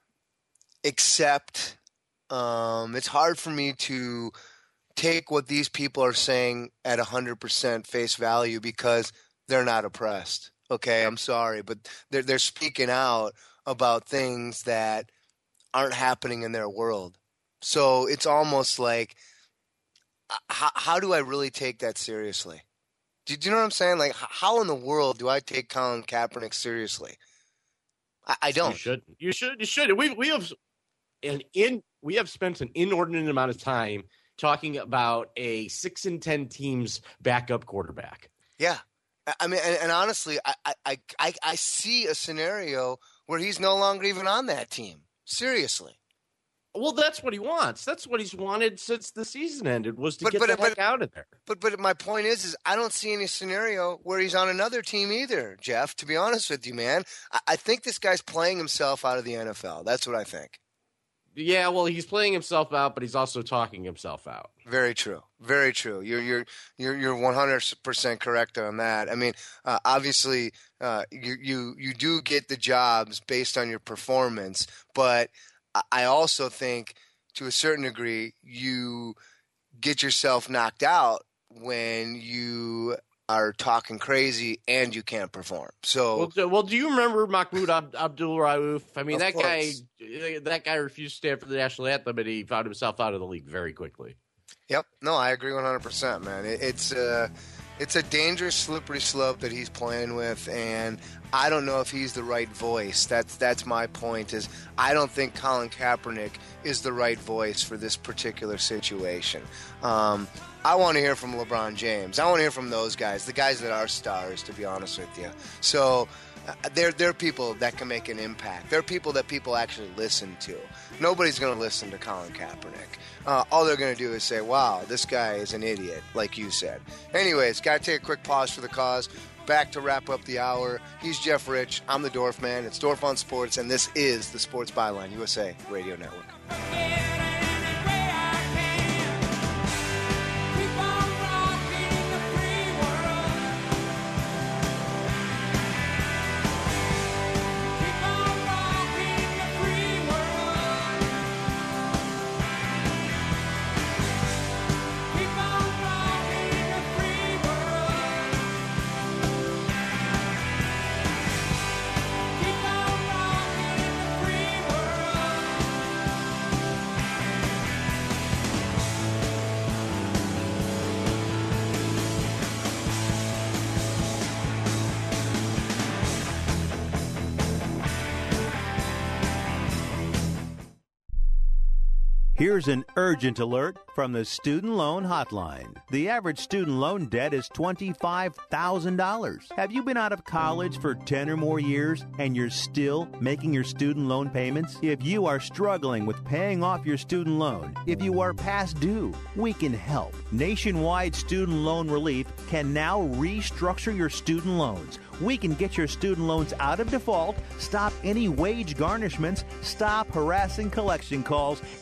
accept. Um, it's hard for me to take what these people are saying at one hundred percent face value because they're not oppressed. Okay, I'm sorry, but they're they're speaking out about things that aren't happening in their world. So it's almost like, how, how do I really take that seriously? Do, do you know what I'm saying? Like, how in the world do I take Colin Kaepernick seriously? I, I don't. You should. You should. You should. We we have an in we have spent an inordinate amount of time talking about a six and ten team's backup quarterback. Yeah. I mean, and, and honestly, I, I, I, I see a scenario where he's no longer even on that team. Seriously. Well, that's what he wants. That's what he's wanted since the season ended, was to but, get but, the but, heck out of there. But but my point is, is I don't see any scenario where he's on another team either, Jeff, to be honest with you, man. I, I think this guy's playing himself out of the N F L. That's what I think. Yeah, well, he's playing himself out, but he's also talking himself out. Very true. Very true. You're you're you're you're one hundred percent correct on that. I mean, uh, obviously, uh, you you you do get the jobs based on your performance, but I also think, to a certain degree, you get yourself knocked out when you are talking crazy and you can't perform. So, well, do, well, do you remember Mahmoud Ab- Abdul Rauf? I mean, Of that course. guy, that guy refused to stand for the national anthem, and he found himself out of the league very quickly. Yep. No, I agree one hundred percent, man. It, it's uh, it's a dangerous, slippery slope that he's playing with, and I don't know if he's the right voice. That's that's my point. Is I don't think Colin Kaepernick is the right voice for this particular situation. Um, I want to hear from LeBron James. I want to hear from those guys, the guys that are stars, to be honest with you. So uh, they're, they're people that can make an impact. They're people that people actually listen to. Nobody's going to listen to Colin Kaepernick. Uh, all they're going to do is say, wow, this guy is an idiot, like you said. Anyways, got to take a quick pause for the cause. Back to wrap up the hour. He's Jeff Rich. I'm the Dorf Man. It's Dorf on Sports, and this is the Sports Byline U S A Radio Network. Here's an urgent alert from the Student Loan Hotline. The average student loan debt is twenty-five thousand dollars. Have you been out of college for ten or more years and you're still making your student loan payments? If you are struggling with paying off your student loan, if you are past due, we can help. Nationwide Student Loan Relief can now restructure your student loans. We can get your student loans out of default, stop any wage garnishments, stop harassing collection calls, and even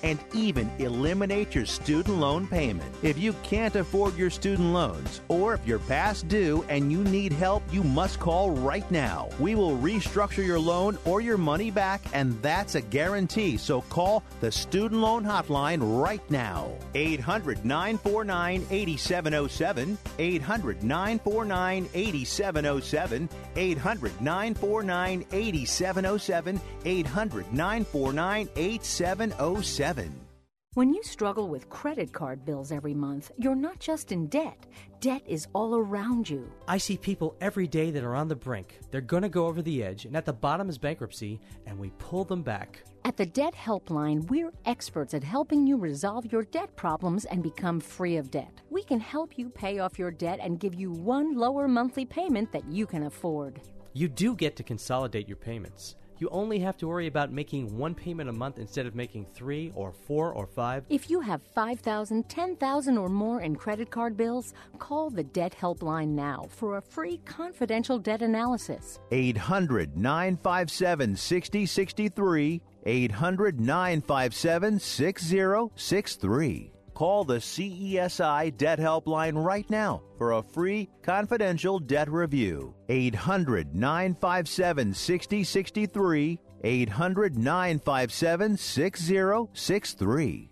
even eliminate your student loan payment. If you can't afford your student loans, or if you're past due and you need help, you must call right now. We will restructure your loan or your money back, and that's a guarantee. So call the Student Loan Hotline right now. eight hundred, nine four nine, eight seven zero seven. eight hundred, nine four nine, eight seven zero seven. eight hundred, nine four nine, eight seven zero seven. eight hundred, nine four nine, eight seven zero seven. When you struggle with credit card bills every month, you're not just in debt. Debt is all around you. I see people every day that are on the brink. They're going to go over the edge, and at the bottom is bankruptcy, and we pull them back. At the Debt Helpline, we're experts at helping you resolve your debt problems and become free of debt. We can help you pay off your debt and give you one lower monthly payment that you can afford. You do get to consolidate your payments. You only have to worry about making one payment a month instead of making three or four or five. If you have five thousand dollars, ten thousand dollars or more in credit card bills, call the Debt Helpline now for a free confidential debt analysis. eight hundred, nine five seven, six zero six three. eight hundred, nine five seven, six zero six three. Call the C E S I Debt Helpline right now for a free confidential debt review. eight hundred, nine five seven, six zero six three. eight hundred, nine five seven, six zero six three.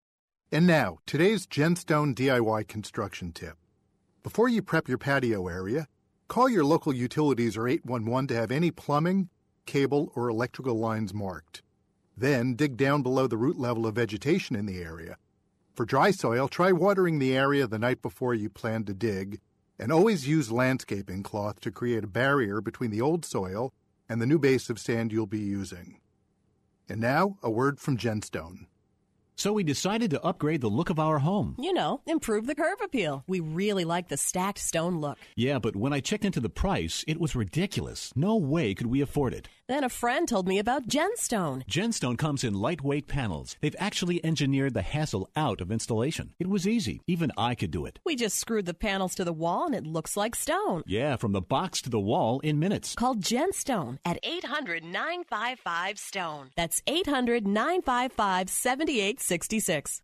And now, today's Genstone D I Y construction tip. Before you prep your patio area, call your local utilities or eight one one to have any plumbing, cable, or electrical lines marked. Then dig down below the root level of vegetation in the area. For dry soil, try watering the area the night before you plan to dig, and always use landscaping cloth to create a barrier between the old soil and the new base of sand you'll be using. And now, a word from Genstone. So we decided to upgrade the look of our home. You know, improve the curb appeal. We really like the stacked stone look. Yeah, but when I checked into the price, it was ridiculous. No way could we afford it. Then a friend told me about Genstone. Genstone comes in lightweight panels. They've actually engineered the hassle out of installation. It was easy. Even I could do it. We just screwed the panels to the wall and it looks like stone. Yeah, from the box to the wall in minutes. Call Genstone at eight hundred, nine five five, STONE. That's eight hundred, nine five five, seven eight six six.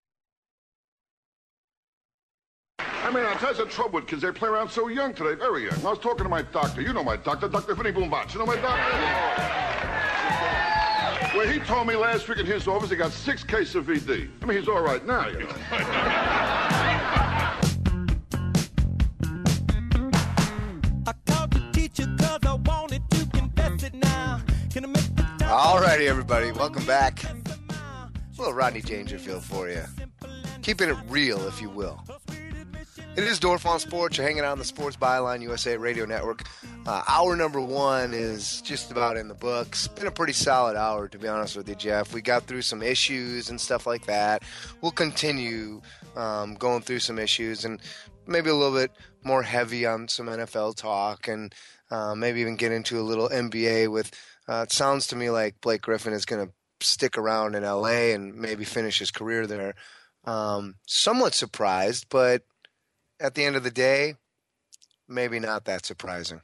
I mean, I'll tell you the trouble with kids. They play around so young today, very young. I was talking to my doctor. You know my doctor, Doctor Vinny Boombach. You know my doctor? Well, he told me last week in his office he got six cases of V D. I mean, he's all right now, you know. I called the teacher 'cause I wanted to confess it now. Can I make the All righty, everybody. Welcome back. A little Rodney Dangerfield for you. Keeping it real, if you will. It is Dorf on Sports. You're hanging out on the Sports Byline U S A Radio Network. Uh, hour number one is just about in the books. Been a pretty solid hour, to be honest with you, Jeff. We got through some issues and stuff like that. We'll continue um, going through some issues and maybe a little bit more heavy on some N F L talk and uh, maybe even get into a little N B A with, uh, it sounds to me like Blake Griffin is going to stick around in L A and maybe finish his career there. Um, somewhat surprised, but at the end of the day, maybe not that surprising.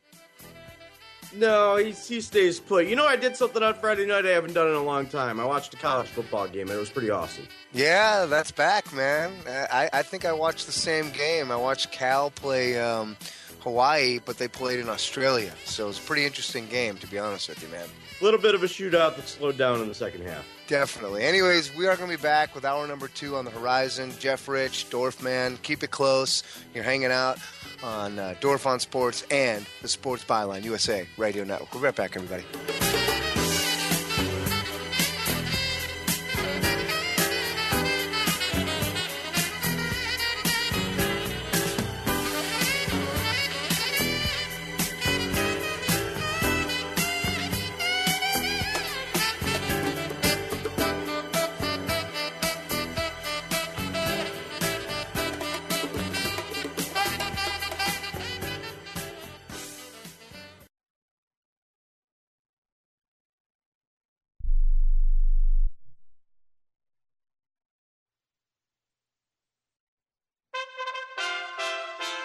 No, he, he stays put. You know, I did something on Friday night I haven't done in a long time. I watched a college football game, and it was pretty awesome. Yeah, that's back, man. I, I think I watched the same game. I watched Cal play um, Hawaii, but they played in Australia. So it was a pretty interesting game, to be honest with you, man. A little bit of a shootout that slowed down in the second half. Definitely. Anyways, we are going to be back with hour number two on the horizon. Jeff Rich, Dorfman, keep it close. You're hanging out on uh, Dorf on Sports and the Sports Byline U S A Radio Network. We'll be right back, everybody.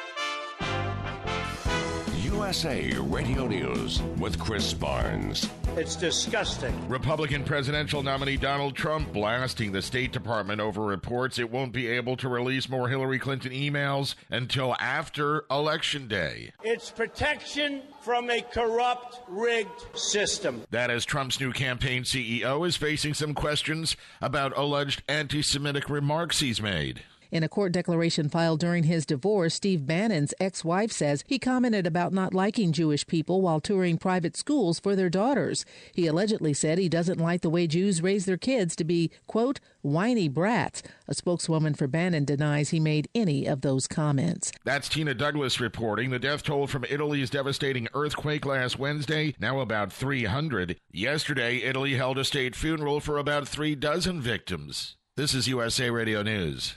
U S A Radio News with Chris Barnes. It's disgusting. Republican presidential nominee Donald Trump blasting the State Department over reports it won't be able to release more Hillary Clinton emails until after Election Day. It's protection from a corrupt, rigged system. That as Trump's new campaign C E O is facing some questions about alleged anti-Semitic remarks he's made. In a court declaration filed during his divorce, Steve Bannon's ex-wife says he commented about not liking Jewish people while touring private schools for their daughters. He allegedly said he doesn't like the way Jews raise their kids to be, quote, whiny brats. A spokeswoman for Bannon denies he made any of those comments. That's Tina Douglas reporting. The death toll from Italy's devastating earthquake last Wednesday, now about three hundred. Yesterday, Italy held a state funeral for about three dozen victims. This is U S A Radio News.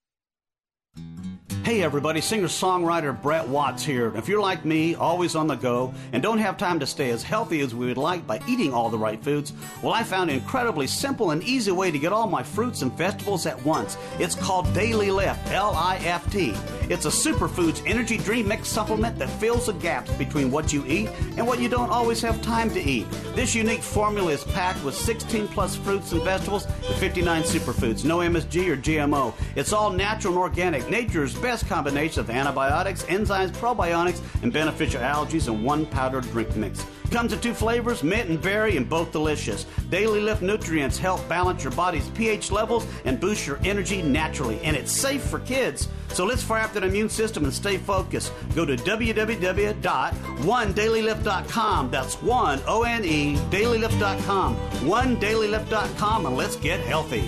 Hey everybody, singer-songwriter Brett Watts here. If you're like me, always on the go, and don't have time to stay as healthy as we would like by eating all the right foods, well, I found an incredibly simple and easy way to get all my fruits and vegetables at once. It's called Daily Lift, L I F T. It's a superfoods energy drink mix supplement that fills the gaps between what you eat and what you don't always have time to eat. This unique formula is packed with sixteen plus fruits and vegetables and fifty-nine superfoods, no M S G or G M O. It's all natural and organic, nature's best combination of antibiotics, enzymes, probiotics, and beneficial algae in one powdered drink mix. Comes in two flavors, mint and berry, and both delicious. Daily Lift nutrients help balance your body's pH levels and boost your energy naturally. And it's safe for kids. So let's fire up that immune system and stay focused. Go to w w w dot one daily lift dot com. That's one, O N E, daily lift dot com. one daily lift dot com, and let's get healthy.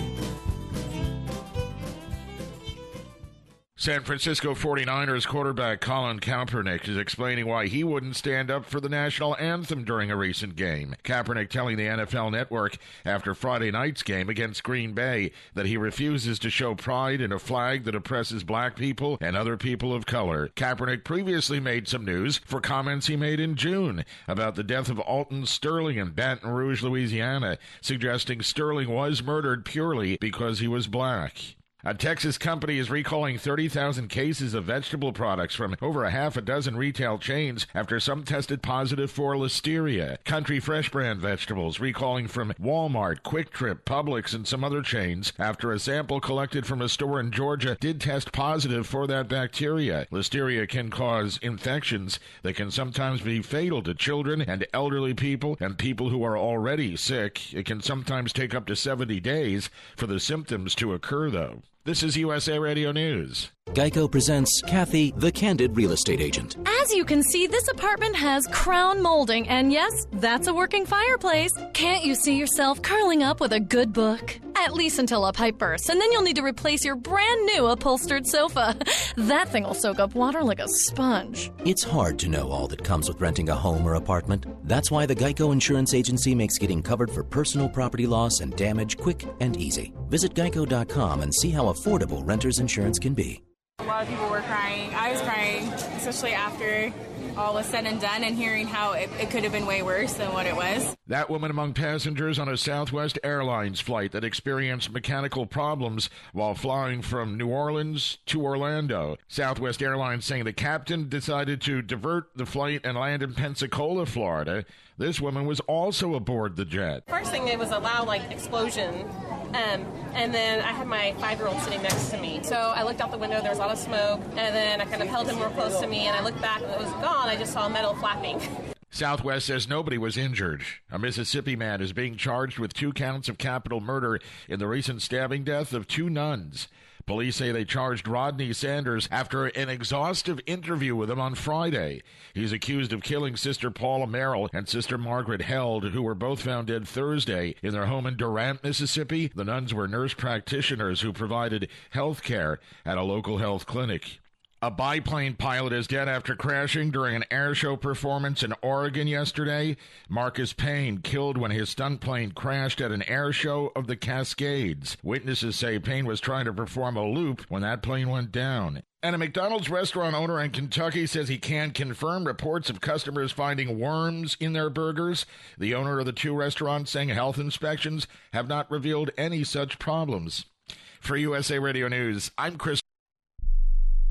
San Francisco forty-niners quarterback Colin Kaepernick is explaining why he wouldn't stand up for the national anthem during a recent game. Kaepernick telling the N F L Network after Friday night's game against Green Bay that he refuses to show pride in a flag that oppresses black people and other people of color. Kaepernick previously made some news for comments he made in June about the death of Alton Sterling in Baton Rouge, Louisiana, suggesting Sterling was murdered purely because he was black. A Texas company is recalling thirty thousand cases of vegetable products from over a half a dozen retail chains after some tested positive for listeria. Country Fresh brand vegetables recalling from Walmart, Quick Trip, Publix, and some other chains after a sample collected from a store in Georgia did test positive for that bacteria. Listeria can cause infections that can sometimes be fatal to children and elderly people and people who are already sick. It can sometimes take up to seventy days for the symptoms to occur, though. This is U S A Radio News. Geico presents Kathy, the Candid Real Estate Agent. As you can see, this apartment has crown molding, and yes, that's a working fireplace. Can't you see yourself curling up with a good book? At least until a pipe bursts, and then you'll need to replace your brand new upholstered sofa. That thing will soak up water like a sponge. It's hard to know all that comes with renting a home or apartment. That's why the Geico Insurance Agency makes getting covered for personal property loss and damage quick and easy. Visit geico dot com and see how affordable renter's insurance can be. A lot of people were crying. I was crying, especially after all was said and done and hearing how it, it could have been way worse than what it was. That woman among passengers on a Southwest Airlines flight that experienced mechanical problems while flying from New Orleans to Orlando. Southwest Airlines saying the captain decided to divert the flight and land in Pensacola, Florida. This woman was also aboard the jet. First thing, it was a loud, like, explosion. Um, and then I had my five-year-old sitting next to me. So I looked out the window, there was a lot of smoke, and then I kind of held him real close to me, and I looked back, and it was gone. I just saw metal flapping. Southwest says nobody was injured. A Mississippi man is being charged with two counts of capital murder in the recent stabbing death of two nuns. Police say they charged Rodney Sanders after an exhaustive interview with him on Friday. He's accused of killing Sister Paula Merrill and Sister Margaret Held, who were both found dead Thursday in their home in Durant, Mississippi. The nuns were nurse practitioners who provided health care at a local health clinic. A biplane pilot is dead after crashing during an air show performance in Oregon yesterday. Marcus Payne killed when his stunt plane crashed at an air show of the Cascades. Witnesses say Payne was trying to perform a loop when that plane went down. And a McDonald's restaurant owner in Kentucky says he can't confirm reports of customers finding worms in their burgers. The owner of the two restaurants saying health inspections have not revealed any such problems. For U S A Radio News, I'm Chris.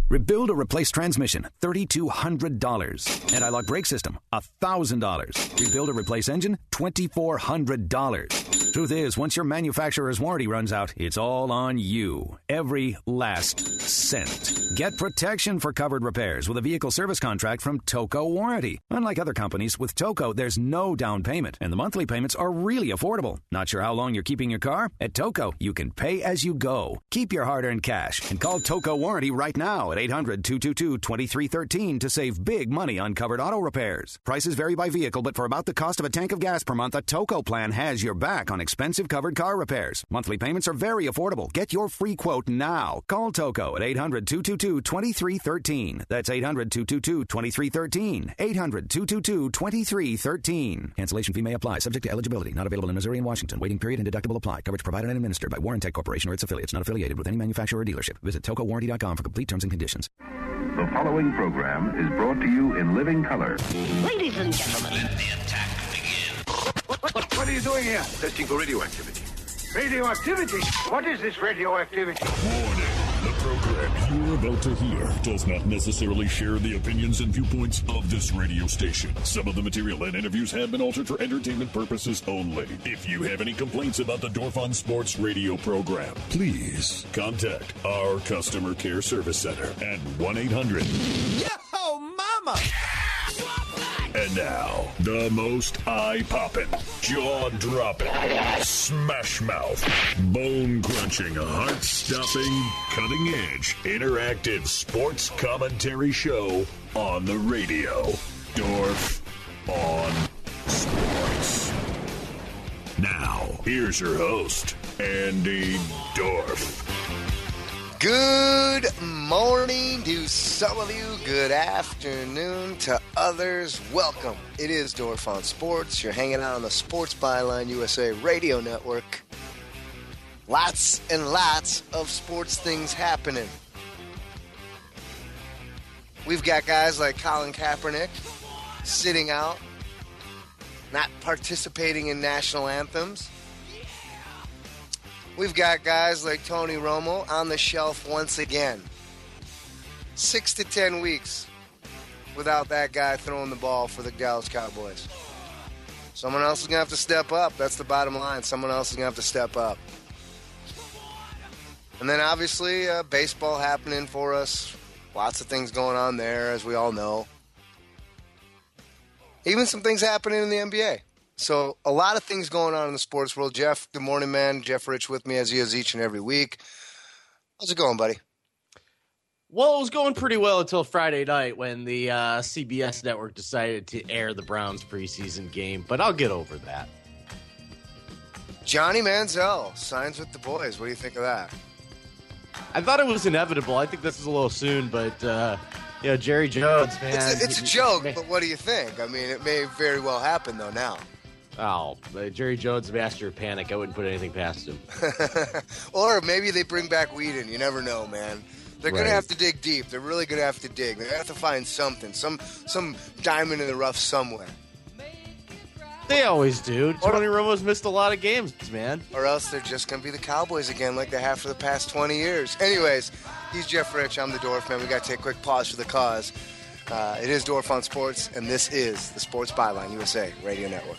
Rebuild or replace transmission, three thousand two hundred dollars. Anti-lock brake system, one thousand dollars. Rebuild or replace engine, two thousand four hundred dollars. Truth is, once your manufacturer's warranty runs out, it's all on you. Every last cent. Get protection for covered repairs with a vehicle service contract from Toco Warranty. Unlike other companies, with Toco, there's no down payment, and the monthly payments are really affordable. Not sure how long you're keeping your car? At Toco, you can pay as you go. Keep your hard-earned cash and call Toco Warranty right now at eight hundred, two two two, two three one three to save big money on covered auto repairs. Prices vary by vehicle, but for about the cost of a tank of gas per month, a Toco plan has your back on expensive covered car repairs. Monthly payments are very affordable. Get your free quote now. Call Toco at eight hundred, two two two, two three one three. That's eight hundred, two two two, two three one three. eight hundred, two two two, two three one three. Cancellation fee may apply. Subject to eligibility. Not available in Missouri and Washington. Waiting period and deductible apply. Coverage provided and administered by Warrantech Corporation or its affiliates. Not affiliated with any manufacturer or dealership. Visit toco warranty dot com for complete terms and conditions. The following program is brought to you in living color. Ladies and gentlemen, let the attack begin. What, what, what are you doing here? Testing for radioactivity. Radioactivity? What is this radioactivity? Warning. The program you're about to hear does not necessarily share the opinions and viewpoints of this radio station. Some of the material and interviews have been altered for entertainment purposes only. If you have any complaints about the Dorf on Sports radio program, please contact our customer care service center at one eight hundred. Yo, mama! And now, the most eye-popping, jaw-dropping, smash-mouth, bone-crunching, heart-stopping, cutting-edge, interactive sports commentary show on the radio. Dorf on Sports. Now, here's your host, Andy Dorf. Good morning to some of you. Good afternoon to others. Welcome. It is Dorf on Sports. You're hanging out on the Sports Byline U S A Radio Network. Lots and lots of sports things happening. We've got guys like Colin Kaepernick sitting out, not participating in national anthems. We've got guys like Tony Romo on the shelf once again. Six to ten weeks without that guy throwing the ball for the Dallas Cowboys. Someone else is going to have to step up. That's the bottom line. Someone else is going to have to step up. And then obviously uh, baseball happening for us. Lots of things going on there, as we all know. Even some things happening in the N B A. So a lot of things going on in the sports world. Jeff, good morning, man. Jeff Rich with me as he is each and every week. How's it going, buddy? Well, it was going pretty well until Friday night when the uh, C B S network decided to air the Browns preseason game, but I'll get over that. Johnny Manziel signs with the boys. What do you think of that? I thought it was inevitable. I think this is a little soon, but uh, you know, Jerry Jones, man. It's a, it's a joke, but what do you think? I mean, it may very well happen, though, now. Oh, Jerry Jones, master of panic. I wouldn't put anything past him. Or maybe they bring back Whedon. You never know, man. They're right. going to have to dig deep. They're really going to have to dig. They're going to have to find something, some some diamond in the rough somewhere. They always do. Tony Romo's missed a lot of games, man. Or else they're just going to be the Cowboys again like they have for the past twenty years. Anyways, he's Jeff Rich. I'm the Dorf Man. We got to take a quick pause for the cause. Uh, it is Dorf on Sports, and this is the Sports Byline U S A Radio Network.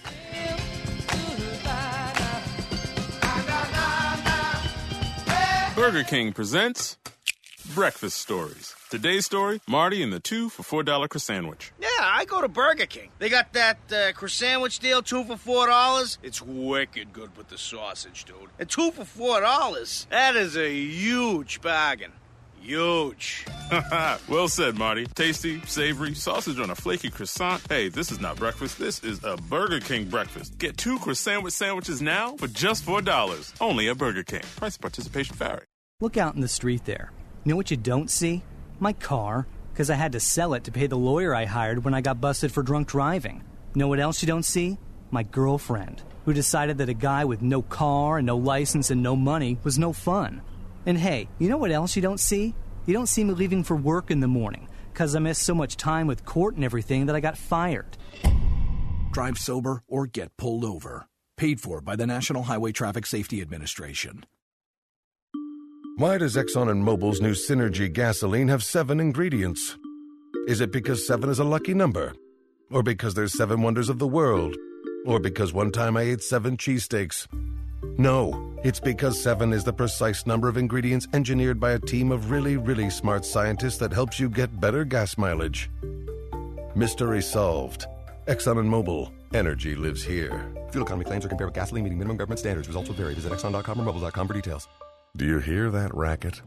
Burger King presents Breakfast Stories. Today's story, Marty and the two for four dollar croissant. Yeah, I go to Burger King. They got that uh, croissant deal, two for four dollars. It's wicked good with the sausage, dude. And two for four dollars, that is a huge bargain. Huge. Well said, Marty. Tasty, savory, sausage on a flaky croissant. Hey, this is not breakfast. This is a Burger King breakfast. Get two croissant sandwiches now for just four dollars. Only at Burger King. Price and participation vary. Look out in the street there. You know what you don't see? My car, because I had to sell it to pay the lawyer I hired when I got busted for drunk driving. You know what else you don't see? My girlfriend, who decided that a guy with no car and no license and no money was no fun. And hey, you know what else you don't see? You don't see me leaving for work in the morning, because I missed so much time with court and everything that I got fired. Drive sober or get pulled over. Paid for by the National Highway Traffic Safety Administration. Why does Exxon and Mobil's new Synergy gasoline have seven ingredients? Is it because seven is a lucky number? Or because there's seven wonders of the world? Or because one time I ate seven cheesesteaks? No, it's because seven is the precise number of ingredients engineered by a team of really, really smart scientists that helps you get better gas mileage. Mystery solved. Exxon and Mobil. Energy lives here. Fuel economy claims are compared with gasoline meeting minimum government standards. Results will vary. Visit exxon dot com or mobil dot com for details. Do you hear that racket?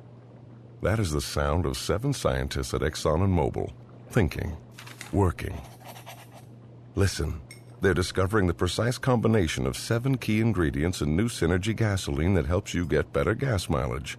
That is the sound of seven scientists at Exxon and Mobil, thinking, working. Listen, they're discovering the precise combination of seven key ingredients in new Synergy gasoline that helps you get better gas mileage.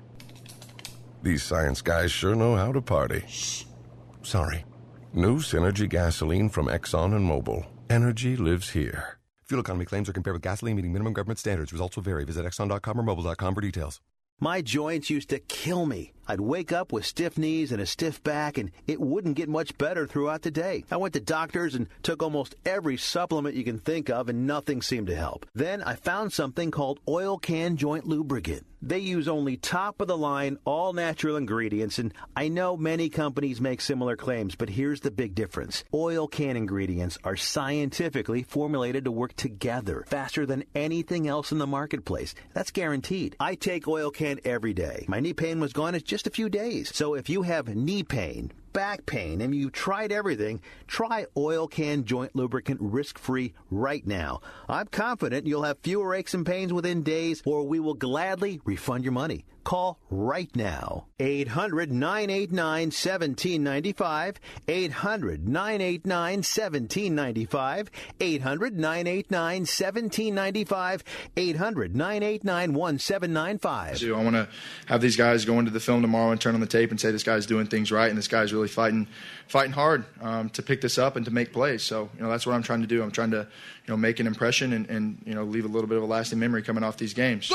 These science guys sure know how to party. Shh. Sorry. New Synergy gasoline from Exxon and Mobil. Energy lives here. Fuel economy claims are compared with gasoline meeting minimum government standards. Results will vary. Visit exxon dot com or mobil dot com for details. My joints used to kill me. I'd wake up with stiff knees and a stiff back, and it wouldn't get much better throughout the day. I went to doctors and took almost every supplement you can think of, and nothing seemed to help. Then I found something called Oil Can Joint Lubricant. They use only top-of-the-line, all-natural ingredients, and I know many companies make similar claims, but here's the big difference. Oil Can ingredients are scientifically formulated to work together faster than anything else in the marketplace. That's guaranteed. I take Oil Can every day. My knee pain was gone in just a few days. So if you have knee pain, back pain, and you tried everything, try Oil Can Joint Lubricant risk-free right now. I'm confident you'll have fewer aches and pains within days, or we will gladly refund your money. Call right now. eight hundred, nine eight nine, one seven nine five. eight hundred, nine eight nine, one seven nine five. eight hundred, nine eight nine, one seven nine five. eight hundred, nine eight nine, one seven nine five. I want to have these guys go into the film tomorrow and turn on the tape and say this guy's doing things right and this guy's really fighting fighting hard um, to pick this up and to make plays. So, you know, that's what I'm trying to do. I'm trying to, you know, make an impression and, and you know, leave a little bit of a lasting memory coming off these games.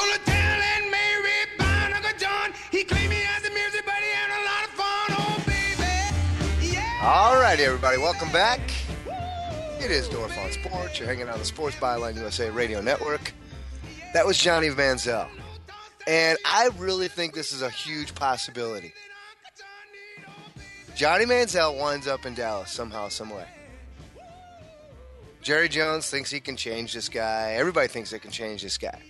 He claimed he has the music, but he had a lot of fun, oh baby. Yeah. All right, everybody, welcome back. It is Dorf on Sports. You're hanging out on the Sports Byline U S A Radio Network. That was Johnny Manziel. And I really think this is a huge possibility. Johnny Manziel winds up in Dallas somehow, some way. Jerry Jones thinks he can change this guy. Everybody thinks they can change this guy.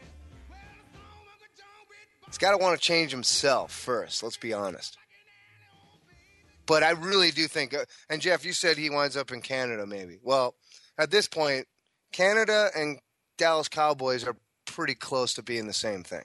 He's got to want to change himself first, let's be honest. But I really do think, uh, and Jeff, you said he winds up in Canada maybe. Well, at this point, Canada and Dallas Cowboys are pretty close to being the same thing.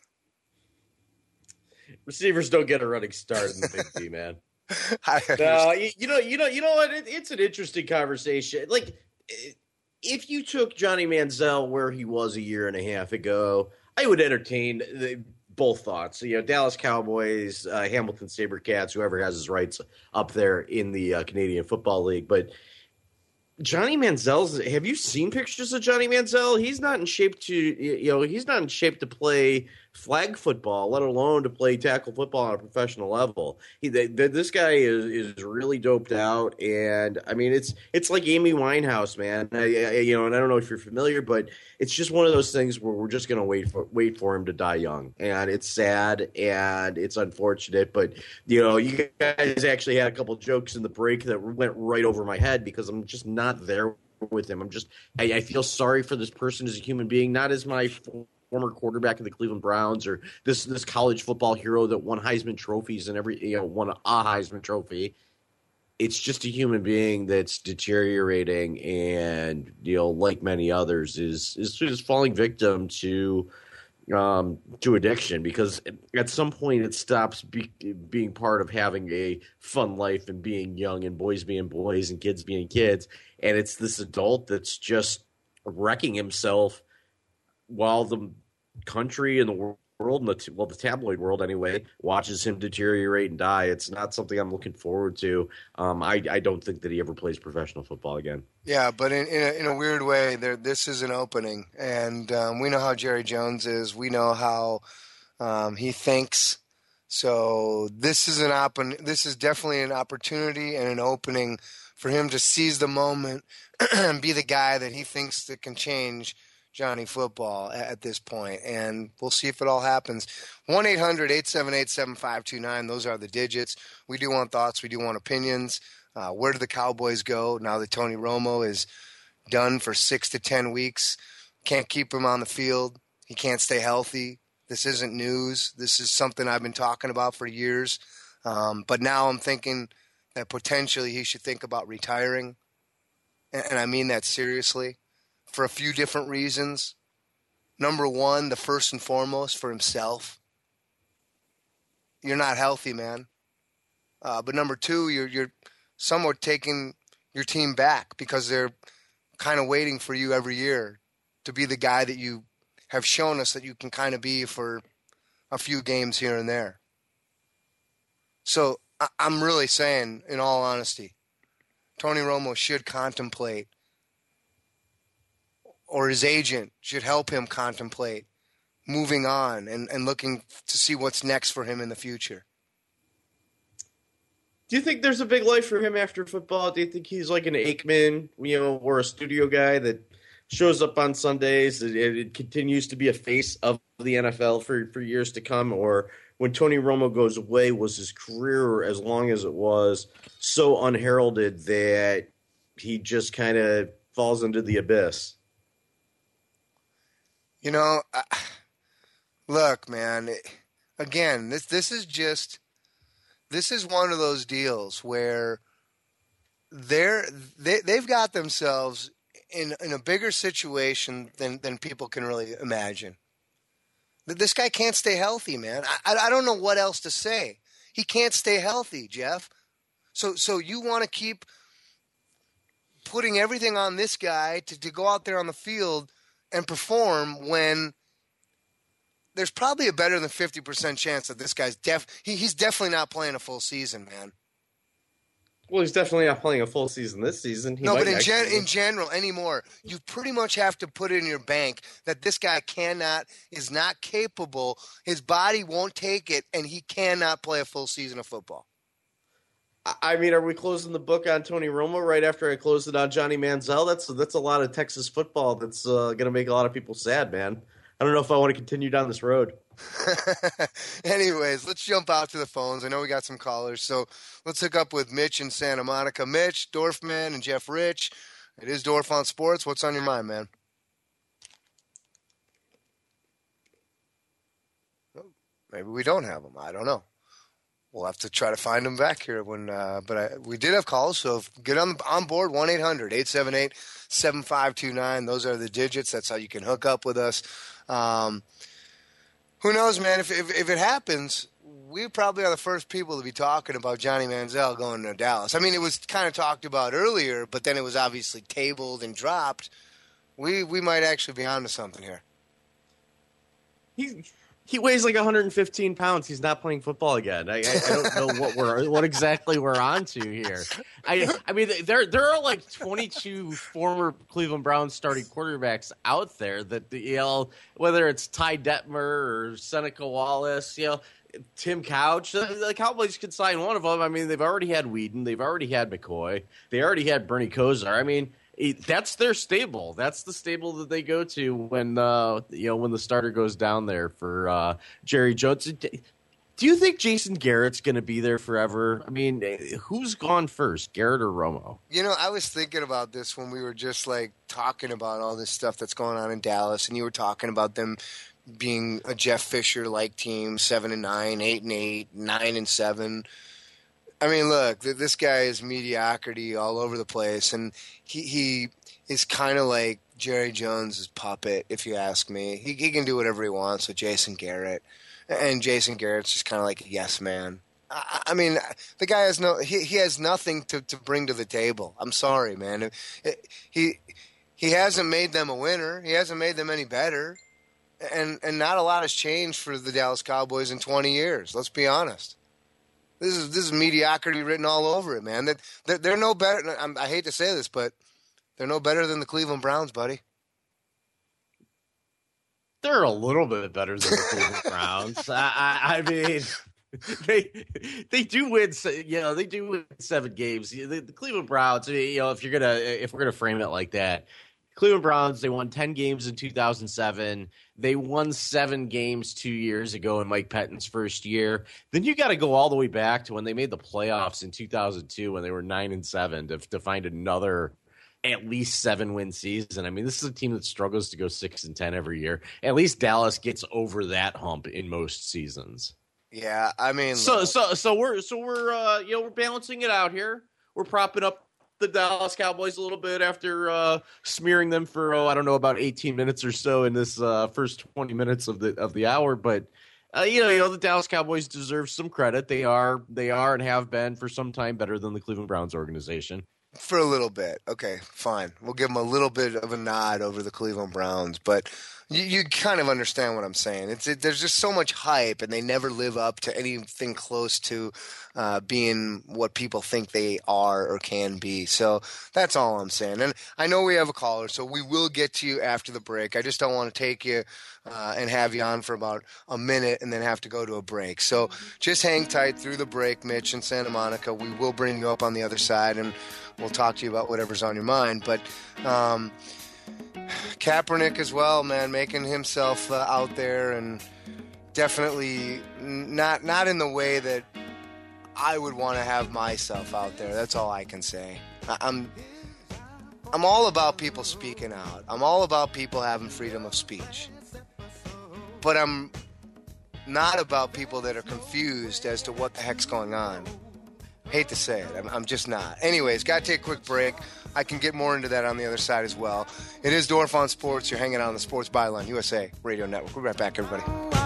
Receivers don't get a running start in the Big D, man. No, you, you know, you know, you know what? It, it's an interesting conversation. Like, if you took Johnny Manziel where he was a year and a half ago, I would entertain the both thoughts. You know, Dallas Cowboys, uh, Hamilton Sabercats, whoever has his rights up there in the uh, Canadian Football League. But Johnny Manziel's, have you seen pictures of Johnny Manziel? He's not in shape to, you know, he's not in shape to play flag football, let alone to play tackle football on a professional level. He, the, the, this guy is is really doped out, and I mean, it's it's like Amy Winehouse, man. I, I, you know, and I don't know if you're familiar, but it's just one of those things where we're just gonna wait for wait for him to die young, and it's sad and it's unfortunate. But you know, you guys actually had a couple jokes in the break that went right over my head because I'm just not there with him. I'm just I, I feel sorry for this person as a human being, not as my former quarterback of the Cleveland Browns or this this college football hero that won Heisman trophies and every you know won a Heisman trophy. It's just a human being that's deteriorating and, you know, like many others, is is just falling victim to um, to addiction, because at some point it stops be, being part of having a fun life and being young and boys being boys and kids being kids, and it's this adult that's just wrecking himself while the country and the world, and the, well, the tabloid world anyway, watches him deteriorate and die. It's not something I'm looking forward to. Um, I, I don't think that he ever plays professional football again. Yeah, but in in a, in a weird way, there this is an opening, and um, we know how Jerry Jones is. We know how um, he thinks. So this is an op- This is definitely an opportunity and an opening for him to seize the moment and be the guy that he thinks that can change Johnny Football at, at this point, and we'll see if it all happens. one eight hundred eight seven eight seven five two nine, those are the digits. We do want thoughts. We do want opinions. Uh, where do the Cowboys go now that Tony Romo is done for six to ten weeks? Can't keep him on the field. He can't stay healthy. This isn't news. This is something I've been talking about for years. Um, but now I'm thinking that potentially he should think about retiring. And, and I mean that seriously for a few different reasons. Number one, the first and foremost, for himself. You're not healthy, man. Uh, but number two, you're you're somewhat taking your team back because they're kind of waiting for you every year to be the guy that you have shown us that you can kind of be for a few games here and there. So I- I'm really saying, in all honesty, Tony Romo should contemplate, or his agent should help him contemplate, moving on and, and looking to see what's next for him in the future. Do you think there's a big life for him after football? Do you think he's like an Aikman, you know, or a studio guy that shows up on Sundays and it continues to be a face of the N F L for, for years to come? Or when Tony Romo goes away, was his career, as long as it was, so unheralded that he just kind of falls into the abyss? You know, I, look, man, it, again, this this is just this is one of those deals where they're they they've got themselves in in a bigger situation than than people can really imagine. This guy can't stay healthy, man. I I don't know what else to say. He can't stay healthy, Jeff. So so you want to keep putting everything on this guy to, to go out there on the field and perform when there's probably a better than fifty percent chance that this guy's def he, he's definitely not playing a full season, man. Well, he's definitely not playing a full season this season. He no, but in, actually... gen, in general, anymore, you pretty much have to put it in your bank that this guy cannot, is not capable, his body won't take it, and he cannot play a full season of football. I mean, are we closing the book on Tony Romo right after I closed it on Johnny Manziel? That's that's a lot of Texas football that's uh, going to make a lot of people sad, man. I don't know if I want to continue down this road. Anyways, let's jump out to the phones. I know we got some callers, so let's hook up with Mitch in Santa Monica. Mitch, Dorfman, and Jeff Rich. It is Dorf on Sports. What's on your mind, man? Maybe we don't have them. I don't know. We'll have to try to find them back here. When, uh, but I, we did have calls, so if, get on on board. one eight hundred eight seven eight seven five two nine. Those are the digits. That's how you can hook up with us. Um, who knows, man? If, if if it happens, we probably are the first people to be talking about Johnny Manziel going to Dallas. I mean, it was kind of talked about earlier, but then it was obviously tabled and dropped. We we might actually be onto something here. He he weighs like one hundred fifteen pounds. He's not playing football again. I, I, I don't know what we're what exactly we're onto here. I I mean, there there are like twenty-two former Cleveland Browns starting quarterbacks out there that, you know, whether it's Ty Detmer or Seneca Wallace, you know, Tim Couch, the Cowboys could sign one of them. I mean, they've already had Whedon, they've already had McCoy, they already had Bernie Kosar. I mean, that's their stable. That's the stable that they go to when uh, you know when the starter goes down there for uh, Jerry Jones. Do you think Jason Garrett's going to be there forever? I mean, who's gone first, Garrett or Romo? You know, I was thinking about this when we were just like talking about all this stuff that's going on in Dallas, and you were talking about them being a Jeff Fisher-like team, seven and nine, eight and eight, nine and seven. I mean, look, this guy is mediocrity all over the place, and he he is kind of like Jerry Jones' puppet, if you ask me. He, he can do whatever he wants with Jason Garrett, and Jason Garrett's just kind of like a yes man. I, I mean, the guy has no he, he has nothing to, to bring to the table. I'm sorry, man. He he hasn't made them a winner. He hasn't made them any better, and and not a lot has changed for the Dallas Cowboys in twenty years. Let's be honest. This is this is mediocrity written all over it, man. That they're, they're no better. I hate to say this, but they're no better than the Cleveland Browns, buddy. They're a little bit better than the Cleveland Browns. I, I, I mean, they they do win. You know, they do win seven games. The, the Cleveland Browns. You know, if you're gonna if we're gonna frame it like that, Cleveland Browns, they won ten games in two thousand seven. They won seven games two years ago in Mike Pettine's first year. Then you got to go all the way back to when they made the playoffs in two thousand two when they were nine and seven to, to find another at least seven-win season. I mean, this is a team that struggles to go six and ten every year. At least Dallas gets over that hump in most seasons. Yeah, I mean, so so so we're so we're uh, you know we're balancing it out here. We're propping up the Dallas Cowboys a little bit after uh, smearing them for oh I don't know about eighteen minutes or so in this uh, first twenty minutes of the of the hour. But uh, you know you know the Dallas Cowboys deserve some credit. They are they are and have been for some time better than the Cleveland Browns organization. For a little bit. Okay, fine. We'll give them a little bit of a nod over the Cleveland Browns, but you, you kind of understand what I'm saying. It's it, there's just so much hype, and they never live up to anything close to uh, being what people think they are or can be. So that's all I'm saying. And I know we have a caller, so we will get to you after the break. I just don't want to take you uh, and have you on for about a minute and then have to go to a break. So just hang tight through the break, Mitch in Santa Monica. We will bring you up on the other side, and we'll talk to you about whatever's on your mind. But um, Kaepernick as well, man, making himself uh, out there, and definitely not not in the way that I would want to have myself out there. That's all I can say. I, I'm I'm all about people speaking out. I'm all about people having freedom of speech. But I'm not about people that are confused as to what the heck's going on. Hate to say it. I'm, I'm just not. Anyways, got to take a quick break. I can get more into that on the other side as well. It is Dorf on Sports. You're hanging out on the Sports Byline U S A Radio Network. We'll be right back, everybody.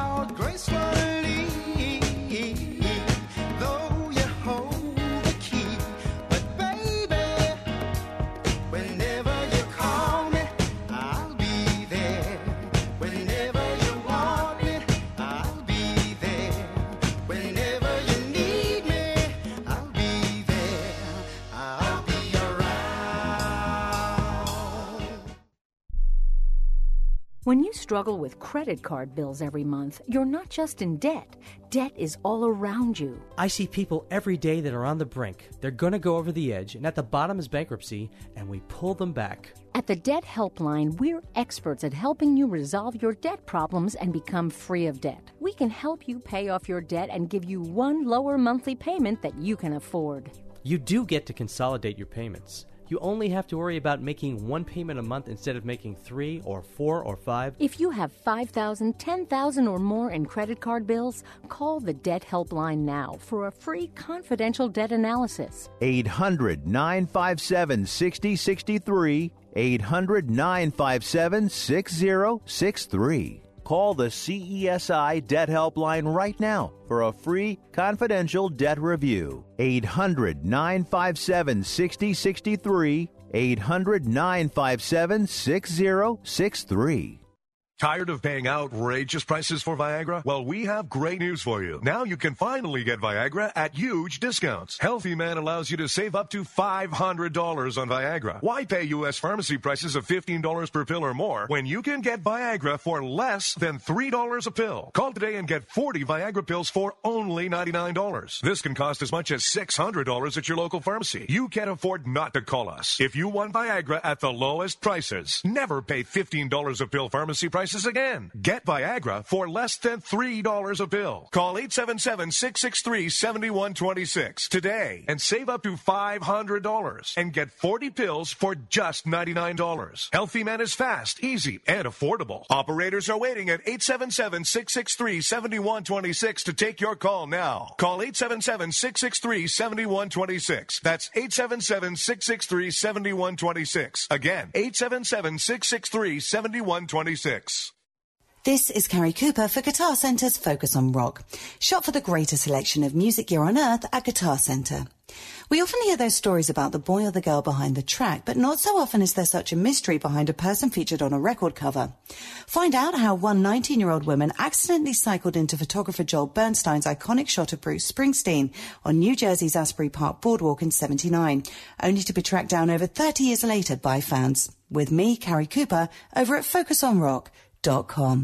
When you struggle with credit card bills every month, you're not just in debt. Debt is all around you. I see people every day that are on the brink. They're going to go over the edge, and at the bottom is bankruptcy, and we pull them back. At the Debt Helpline, we're experts at helping you resolve your debt problems and become free of debt. We can help you pay off your debt and give you one lower monthly payment that you can afford. You do get to consolidate your payments. You only have to worry about making one payment a month instead of making three or four or five. If you have five thousand dollars, ten thousand dollars or more in credit card bills, call the Debt Helpline now for a free confidential debt analysis. eight hundred, nine five seven, six zero six three. eight hundred, nine five seven, six zero six three. Call the C E S I Debt Helpline right now for a free confidential debt review. eight hundred, nine five seven, six zero six three. eight hundred, nine five seven, six zero six three. Tired of paying outrageous prices for Viagra? Well, we have great news for you. Now you can finally get Viagra at huge discounts. Healthy Man allows you to save up to five hundred dollars on Viagra. Why pay U S pharmacy prices of fifteen dollars per pill or more when you can get Viagra for less than three dollars a pill? Call today and get forty Viagra pills for only ninety-nine dollars. This can cost as much as six hundred dollars at your local pharmacy. You can't afford not to call us. If you want Viagra at the lowest prices, never pay fifteen dollars a pill pharmacy prices again. Get Viagra for less than three dollars a pill. Call eight seven seven, six six three, seven one two six today and save up to five hundred dollars and get forty pills for just ninety-nine dollars. Healthy Man is fast, easy, and affordable. Operators are waiting at eight seven seven, six six three, seven one two six to take your call now. Call eight seven seven, six six three, seven one two six. That's eight seven seven, six six three, seven one two six. Again, eight seven seven, six six three, seven one two six. This is Carrie Cooper for Guitar Centre's Focus on Rock. Shop for the greatest selection of music gear on earth at Guitar Centre. We often hear those stories about the boy or the girl behind the track, but not so often is there such a mystery behind a person featured on a record cover. Find out how one nineteen-year-old woman accidentally cycled into photographer Joel Bernstein's iconic shot of Bruce Springsteen on New Jersey's Asbury Park Boardwalk in seventy-nine, only to be tracked down over thirty years later by fans. With me, Carrie Cooper, over at focus on rock dot com.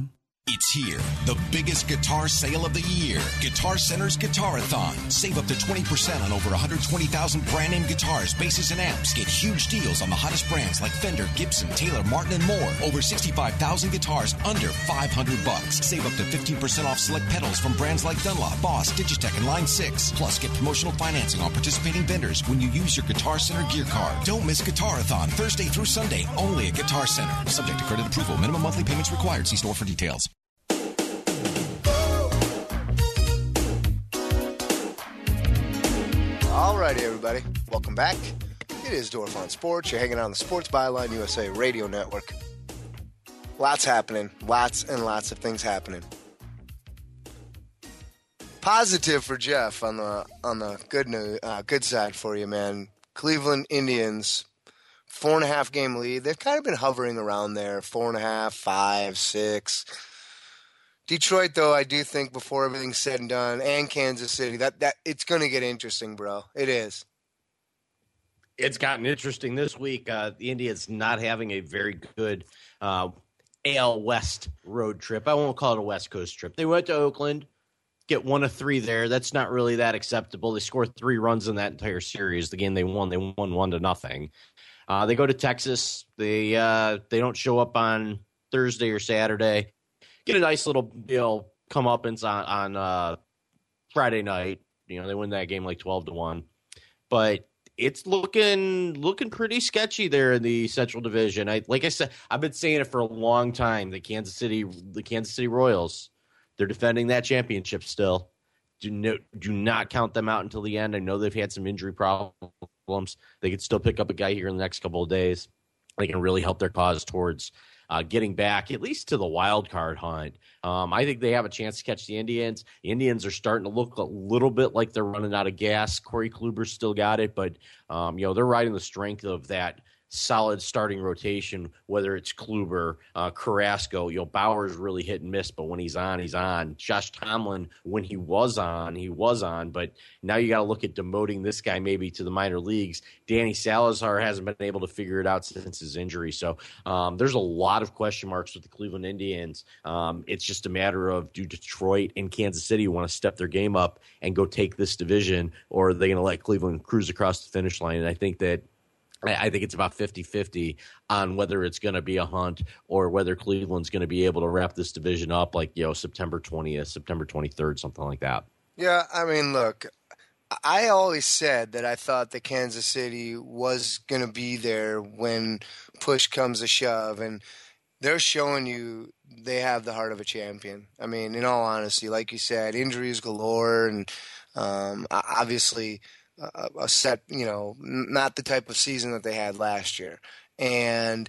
It's here, the biggest guitar sale of the year. Guitar Center's Guitarathon. Save up to twenty percent on over one hundred twenty thousand brand name guitars, basses, and amps. Get huge deals on the hottest brands like Fender, Gibson, Taylor, Martin, and more. Over sixty-five thousand guitars under five hundred bucks. Save up to fifteen percent off select pedals from brands like Dunlop, Boss, Digitech, and Line six. Plus, get promotional financing on participating vendors when you use your Guitar Center gear card. Don't miss Guitarathon, Thursday through Sunday, only at Guitar Center. Subject to credit approval. Minimum monthly payments required. See store for details. All righty, everybody. Welcome back. It is Dorf on Sports. You're hanging out on the Sports Byline U S A Radio Network. Lots happening. Lots and lots of things happening. Positive for Jeff on the on the good news, uh, good side for you, man. Cleveland Indians, four and a half game lead. They've kind of been hovering around there, four and a half, five, six. Detroit, though, I do think before everything's said and done, and Kansas City, that, that it's going to get interesting, bro. It is. It's gotten interesting this week. Uh, the Indians not having a very good uh, A L West road trip. I won't call it a West Coast trip. They went to Oakland, get one of three there. That's not really that acceptable. They scored three runs in that entire series. The game they won, they won one to nothing. Uh, they go to Texas. They uh, they don't show up on Thursday or Saturday. Get a nice little, you know, comeuppance on on uh, Friday night. You know, they win that game like twelve to one. But it's looking looking pretty sketchy there in the Central Division. I like I said, I've been saying it for a long time. The Kansas City the Kansas City Royals, they're defending that championship still. Do no, do not count them out until the end. I know they've had some injury problems. They could still pick up a guy here in the next couple of days. They can really help their cause towards Uh, getting back at least to the wild card hunt. Um, I think they have a chance to catch the Indians. The Indians are starting to look a little bit like they're running out of gas. Corey Kluber's still got it, but um, you know, they're riding the strength of that solid starting rotation, whether it's Kluber, uh, Carrasco. You know, Bauer's really hit and miss, but when he's on, he's on. Josh Tomlin, when he was on, he was on, but now you got to look at demoting this guy maybe to the minor leagues. Danny Salazar hasn't been able to figure it out since his injury, so um, there's a lot of question marks with the Cleveland Indians. Um, it's just a matter of, do Detroit and Kansas City want to step their game up and go take this division, or are they going to let Cleveland cruise across the finish line? And I think that I think it's about fifty-fifty on whether it's going to be a hunt or whether Cleveland's going to be able to wrap this division up like, you know, September twentieth, September twenty-third, something like that. Yeah, I mean, look, I always said that I thought that Kansas City was going to be there when push comes to shove, and they're showing you they have the heart of a champion. I mean, in all honesty, like you said, injuries galore, and um, obviously – A, a set, you know, not the type of season that they had last year. And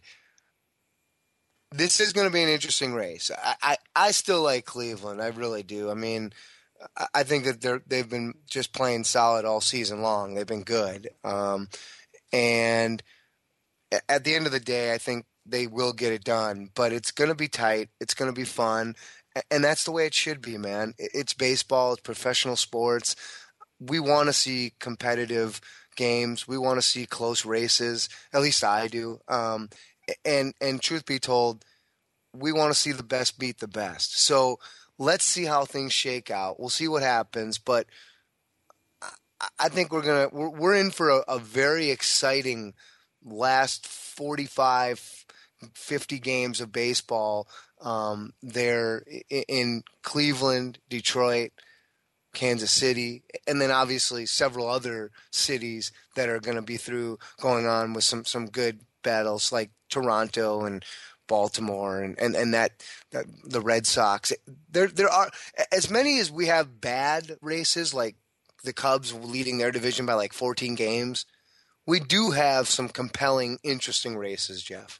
this is going to be an interesting race. I, I, I still like Cleveland. I really do. I mean, I, I think that they're, they've been just playing solid all season long. They've been good. Um, and at the end of the day, I think they will get it done. But it's going to be tight. It's going to be fun. And that's the way it should be, man. It's baseball. It's professional sports. We want to see competitive games. We want to see close races. At least I do. Um, and and truth be told, we want to see the best beat the best. So let's see how things shake out. We'll see what happens. But I, I think we're gonna we're, we're in for a, a very exciting last forty-five, fifty games of baseball um, there in, in Cleveland, Detroit, Kansas City, and then obviously several other cities that are going to be through going on with some, some good battles like Toronto and Baltimore and, and, and that, that the Red Sox. There there are as many as we have bad races, like the Cubs leading their division by like fourteen games. We do have some compelling, interesting races, Jeff.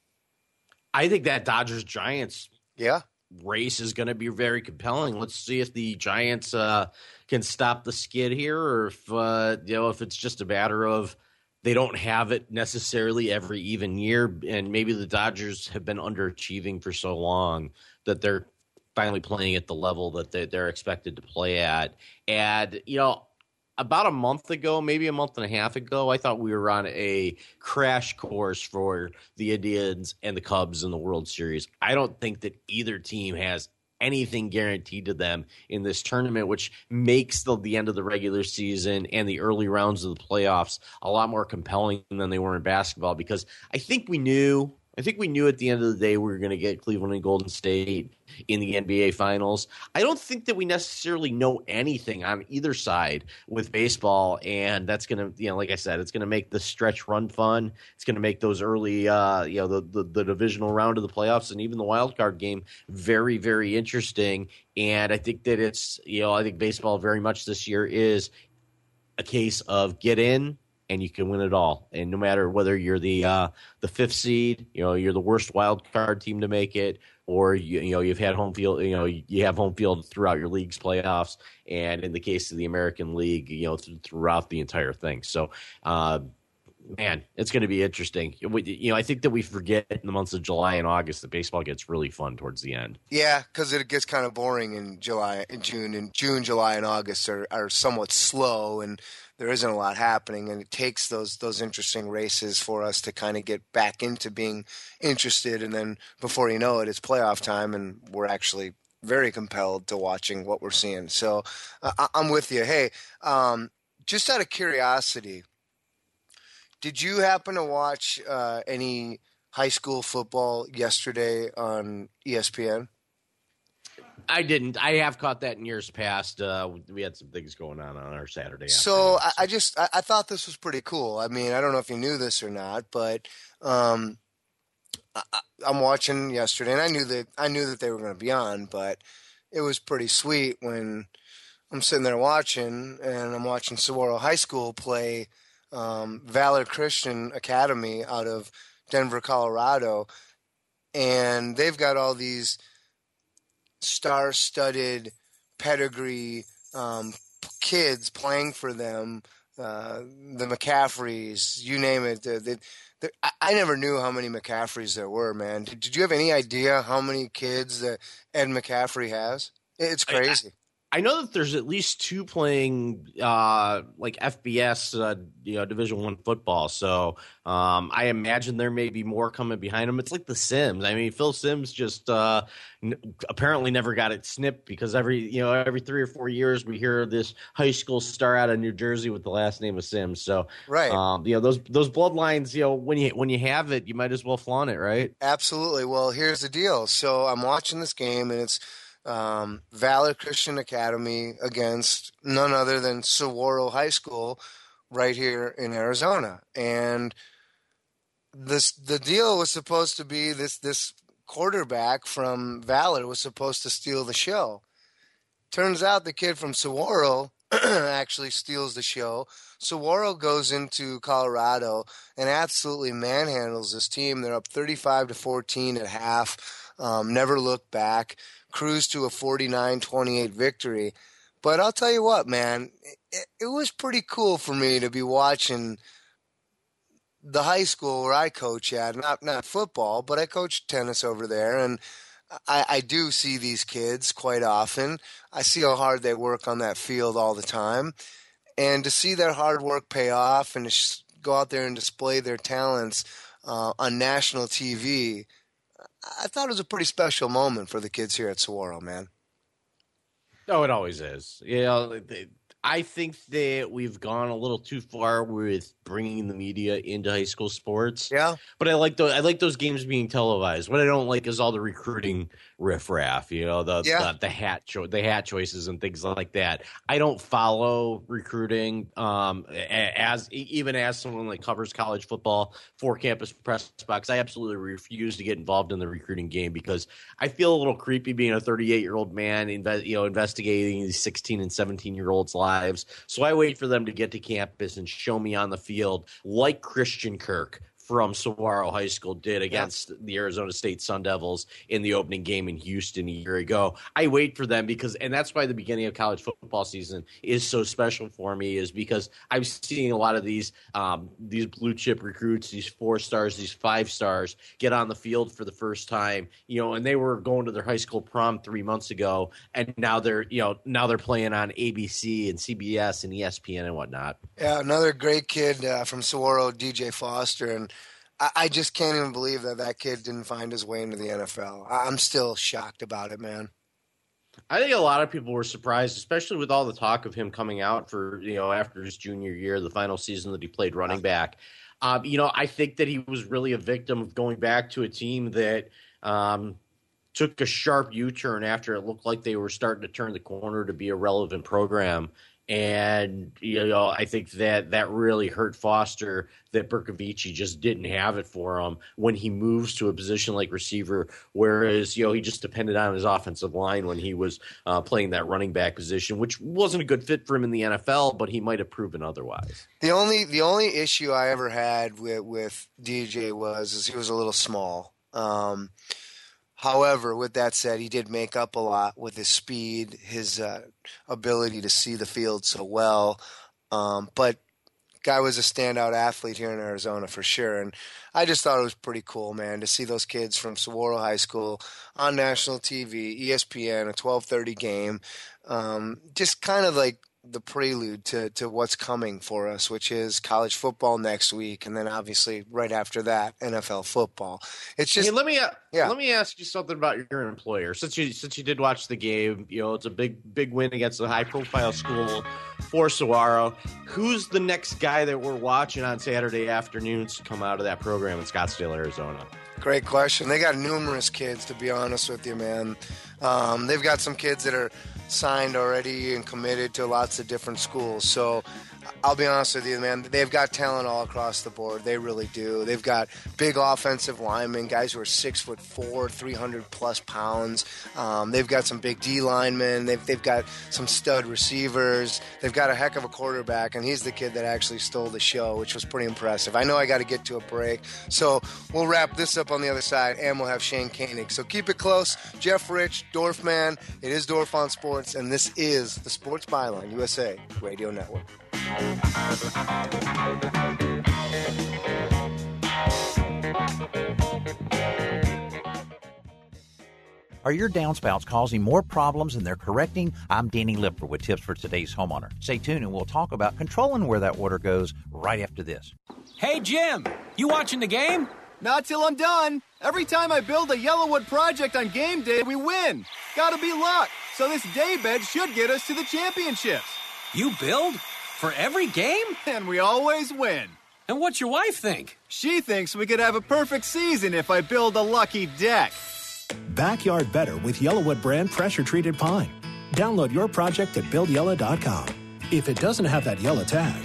I think that Dodgers-Giants yeah. race is going to be very compelling. Let's see if the Giants uh, can stop the skid here, or if uh, you know if it's just a matter of they don't have it necessarily every even year, and maybe the Dodgers have been underachieving for so long that they're finally playing at the level that they, they're expected to play at. And you know, about a month ago, maybe a month and a half ago, I thought we were on a crash course for the Indians and the Cubs in the World Series. I don't think that either team has anything guaranteed to them in this tournament, which makes the, the end of the regular season and the early rounds of the playoffs a lot more compelling than they were in basketball, because I think we knew I think we knew at the end of the day we were going to get Cleveland and Golden State in the N B A Finals. I don't think that we necessarily know anything on either side with baseball, and that's going to, you know, like I said, it's going to make the stretch run fun. It's going to make those early, uh, you know, the, the the divisional round of the playoffs and even the wild card game very, very interesting. And I think that it's, you know, I think baseball very much this year is a case of get in, and you can win it all. And no matter whether you're the uh, the fifth seed, you know, you're the worst wild card team to make it, or you, you know you've had home field, you know, you have home field throughout your league's playoffs, and in the case of the American League, you know, th- throughout the entire thing. So, uh, man, it's going to be interesting. You know, I think that we forget in the months of July and August that baseball gets really fun towards the end. Yeah, because it gets kind of boring in July, in June, and June, July, and August are, are somewhat slow, and there isn't a lot happening, and it takes those those interesting races for us to kind of get back into being interested, and then before you know it, it's playoff time, and we're actually very compelled to watching what we're seeing. So uh, I'm with you. Hey, um, just out of curiosity, did you happen to watch uh, any high school football yesterday on E S P N? I didn't. I have caught that in years past. Uh, we had some things going on on our Saturday. So I, I just I, I thought this was pretty cool. I mean, I don't know if you knew this or not, but um, I, I'm watching yesterday, and I knew that I knew that they were going to be on, but it was pretty sweet when I'm sitting there watching, and I'm watching Saguaro High School play um, Valor Christian Academy out of Denver, Colorado, and they've got all these star-studded pedigree um, kids playing for them, uh, the McCaffreys, you name it. The, the, the, I, I never knew how many McCaffreys there were, man. Did, did you have any idea how many kids that Ed McCaffrey has? It's crazy. I, I know that there's at least two playing uh, like F B S, uh, you know, Division One football. So um, I imagine there may be more coming behind them. It's like The Sims. I mean, Phil Sims just uh, n- apparently never got it snipped, because every you know every three or four years we hear this high school star out of New Jersey with the last name of Sims. So right, um, you know those those bloodlines. You know, when you when you have it, you might as well flaunt it, right? Absolutely. Well, here's the deal. So I'm watching this game, and it's Um, Valor Christian Academy against none other than Saguaro High School right here in Arizona. And this the deal was supposed to be this this quarterback from Valor was supposed to steal the show. Turns out the kid from Saguaro actually steals the show. Saguaro goes into Colorado and absolutely manhandles this team. They're up thirty-five to fourteen at half. Um, never looked back. Cruise to a forty-nine twenty-eight victory. But I'll tell you what, man, it, it was pretty cool for me to be watching the high school where I coach at. Not not football, but I coach tennis over there, and I, I do see these kids quite often. I see how hard they work on that field all the time. And to see their hard work pay off and to sh- go out there and display their talents uh, on national T V, I thought it was a pretty special moment for the kids here at Saguaro, man. No, it always is. You know, I think that we've gone a little too far with bringing the media into high school sports. Yeah, but I like those. I like those games being televised. What I don't like is all the recruiting riffraff. You know, the yeah. the, the hat cho- the hat choices and things like that. I don't follow recruiting. Um, as even as someone that covers college football for Campus Press Box, I absolutely refuse to get involved in the recruiting game, because I feel a little creepy being a thirty-eight year old man, inve- you know, investigating these sixteen and seventeen year olds' lives. So I wait for them to get to campus and show me on the field, like Christian Kirk from Saguaro High School did against yeah. the Arizona State Sun Devils in the opening game in Houston a year ago. I wait for them because, and that's why the beginning of college football season is so special for me, is because I'm seeing a lot of these um, these blue chip recruits, these four stars, these five stars get on the field for the first time, you know, and they were going to their high school prom three months ago, and now they're, you know, now they're playing on A B C and C B S and E S P N and whatnot. Yeah, another great kid uh, from Saguaro, D J Foster, and I, I just can't even believe that that kid didn't find his way into the N F L. I'm still shocked about it, man. I think a lot of people were surprised, especially with all the talk of him coming out for, you know, after his junior year, the final season that he played running back. Um, you know, I think that he was really a victim of going back to a team that um, took a sharp U-turn after it looked like they were starting to turn the corner to be a relevant program. And, you know, I think that that really hurt Foster, that Bercovici just didn't have it for him when he moves to a position like receiver, whereas, you know, he just depended on his offensive line when he was uh, playing that running back position, which wasn't a good fit for him in the N F L, but he might have proven otherwise. The only the only issue I ever had with, with D J was is he was a little small. Um However, with that said, he did make up a lot with his speed, his uh, ability to see the field so well. Um, but guy was a standout athlete here in Arizona for sure. And I just thought it was pretty cool, man, to see those kids from Saguaro High School on national T V, E S P N, a twelve thirty game. Um, just kind of like the prelude to, to what's coming for us, which is college football next week, and then obviously right after that, N F L football. It's just hey, let me uh, yeah. let me ask you something about your employer. Since you since you did watch the game, you know it's a big big win against a high profile school for Saguaro. Who's the next guy that we're watching on Saturday afternoons to come out of that program in Scottsdale, Arizona? Great question. They got numerous kids, to be honest with you, man. Um, they've got some kids that are signed already and committed to lots of different schools. So I'll be honest with you, man, they've got talent all across the board. They really do. They've got big offensive linemen, guys who are six foot four, three hundred plus pounds. Um, they've got some big D linemen. They've, they've got some stud receivers. They've got a heck of a quarterback, and he's the kid that actually stole the show, which was pretty impressive. I know I got to get to a break, so we'll wrap this up on the other side, and we'll have Shane Koenig. So keep it close. Jeff Rich, Dorfman. It is Dorf on Sports, and this is the Sports Byline U S A Radio Network. Are your downspouts causing more problems than they're correcting? I'm Danny Lipford with tips for today's homeowner. Stay tuned and we'll talk about controlling where that water goes right after this. Hey, Jim, you watching the game? Not till I'm done. Every time I build a Yellowwood project on game day, we win. Gotta be luck. So this daybed should get us to the championships. You build? For every game? And we always win. And what's your wife think? She thinks we could have a perfect season if I build a lucky deck. Backyard better with Yellowwood brand pressure-treated pine. Download your project at build yellow dot com. If it doesn't have that yellow tag,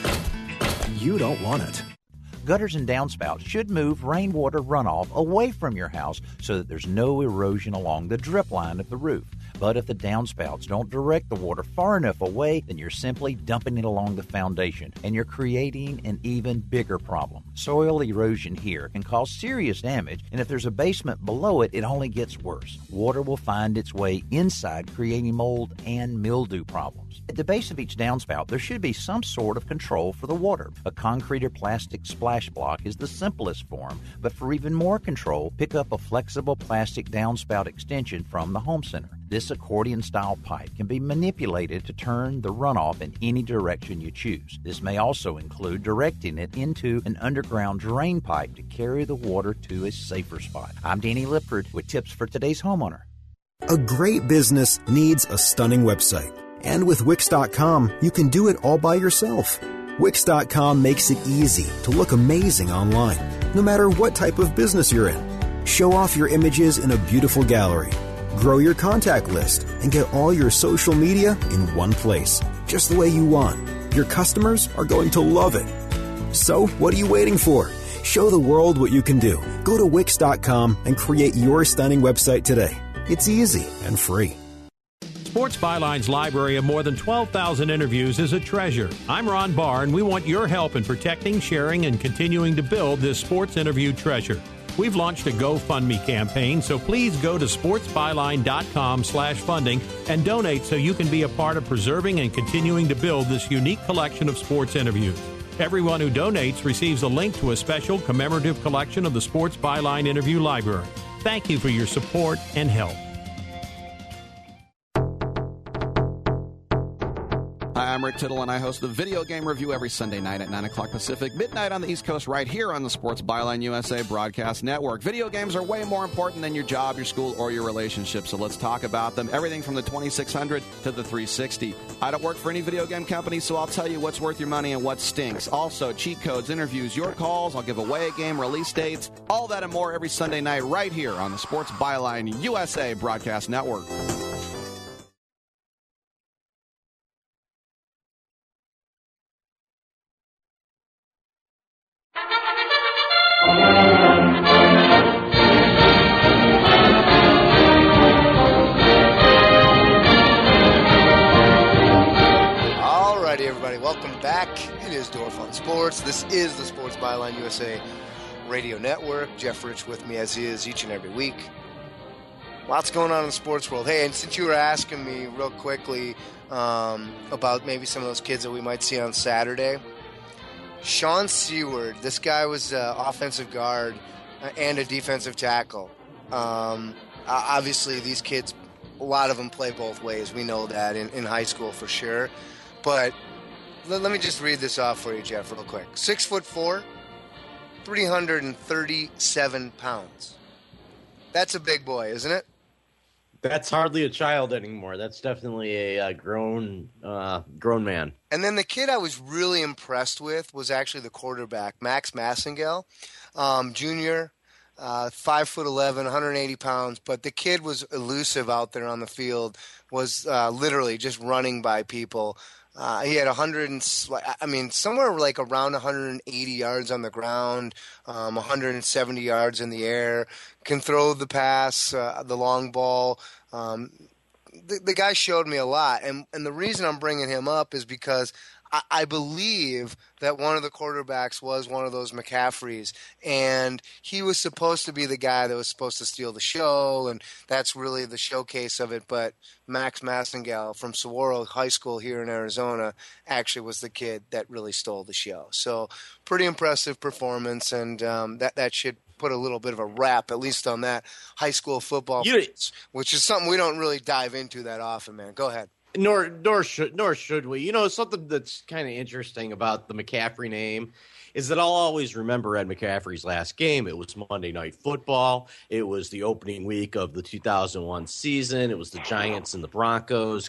you don't want it. Gutters and downspouts should move rainwater runoff away from your house so that there's no erosion along the drip line of the roof. But if the downspouts don't direct the water far enough away, then you're simply dumping it along the foundation, and you're creating an even bigger problem. Soil erosion here can cause serious damage, and if there's a basement below it, it only gets worse. Water will find its way inside, creating mold and mildew problems. At the base of each downspout, there should be some sort of control for the water. A concrete or plastic splash block is the simplest form, but for even more control, pick up a flexible plastic downspout extension from the home center. This accordion-style pipe can be manipulated to turn the runoff in any direction you choose. This may also include directing it into an underground drain pipe to carry the water to a safer spot. I'm Danny Lipford with tips for today's homeowner. A great business needs a stunning website. And with Wix dot com, you can do it all by yourself. Wix dot com makes it easy to look amazing online, no matter what type of business you're in. Show off your images in a beautiful gallery. Grow your contact list and get all your social media in one place, just the way you want. Your customers are going to love it. So, what are you waiting for? Show the world what you can do. Go to Wix dot com and create your stunning website today. It's easy and free. Sports Byline's library of more than twelve thousand interviews is a treasure. I'm Ron Barr, and we want your help in protecting, sharing, and continuing to build this sports interview treasure. We've launched a GoFundMe campaign, so please go to sportsbyline.com slash funding and donate so you can be a part of preserving and continuing to build this unique collection of sports interviews. Everyone who donates receives a link to a special commemorative collection of the Sports Byline Interview Library. Thank you for your support and help. Hi, I'm Rick Tittle, and I host the Video Game Review every Sunday night at nine o'clock Pacific, midnight on the East Coast, right here on the Sports Byline U S A Broadcast Network. Video games are way more important than your job, your school, or your relationship, so let's talk about them. Everything from the twenty-six hundred to the three sixty. I don't work for any video game company, so I'll tell you what's worth your money and what stinks. Also, cheat codes, interviews, your calls. I'll give away a game, release dates, all that and more every Sunday night right here on the Sports Byline U S A Broadcast Network. Alrighty, everybody, welcome back. It is Dorf on Sports. This is the Sports Byline U S A Radio Network. Jeff Rich with me as he is each and every week. Lots going on in the sports world. Hey, and since you were asking me real quickly um, about maybe some of those kids that we might see on Saturday, Sean Seward, this guy was an offensive guard and a defensive tackle. Um, obviously, these kids, a lot of them play both ways. We know that in, in high school for sure. But let, let me just read this off for you, Jeff, real quick. Six foot four, three hundred thirty-seven pounds. That's a big boy, isn't it? That's hardly a child anymore. That's definitely a, a grown uh, grown man. And then the kid I was really impressed with was actually the quarterback, Max Massengale, um, junior, uh, five foot eleven, one hundred eighty pounds. But the kid was elusive out there on the field, was uh, literally just running by people. Uh, he had one hundred, and, I mean, somewhere like around one hundred eighty yards on the ground, um, one hundred seventy yards in the air, can throw the pass, uh, the long ball. Um, the, the guy showed me a lot. And, and the reason I'm bringing him up is because I, I believe that one of the quarterbacks was one of those McCaffreys, and he was supposed to be the guy that was supposed to steal the show, and that's really the showcase of it. But Max Massengale from Saguaro High School here in Arizona actually was the kid that really stole the show. So pretty impressive performance, and um, that, that should put a little bit of a wrap, at least on that high school football, You- which is something we don't really dive into that often, man. Go ahead. Nor nor should nor should we. You know, something that's kind of interesting about the McCaffrey name is that I'll always remember Ed McCaffrey's last game. It was Monday Night Football. It was the opening week of the two thousand one season. It was the Giants and the Broncos,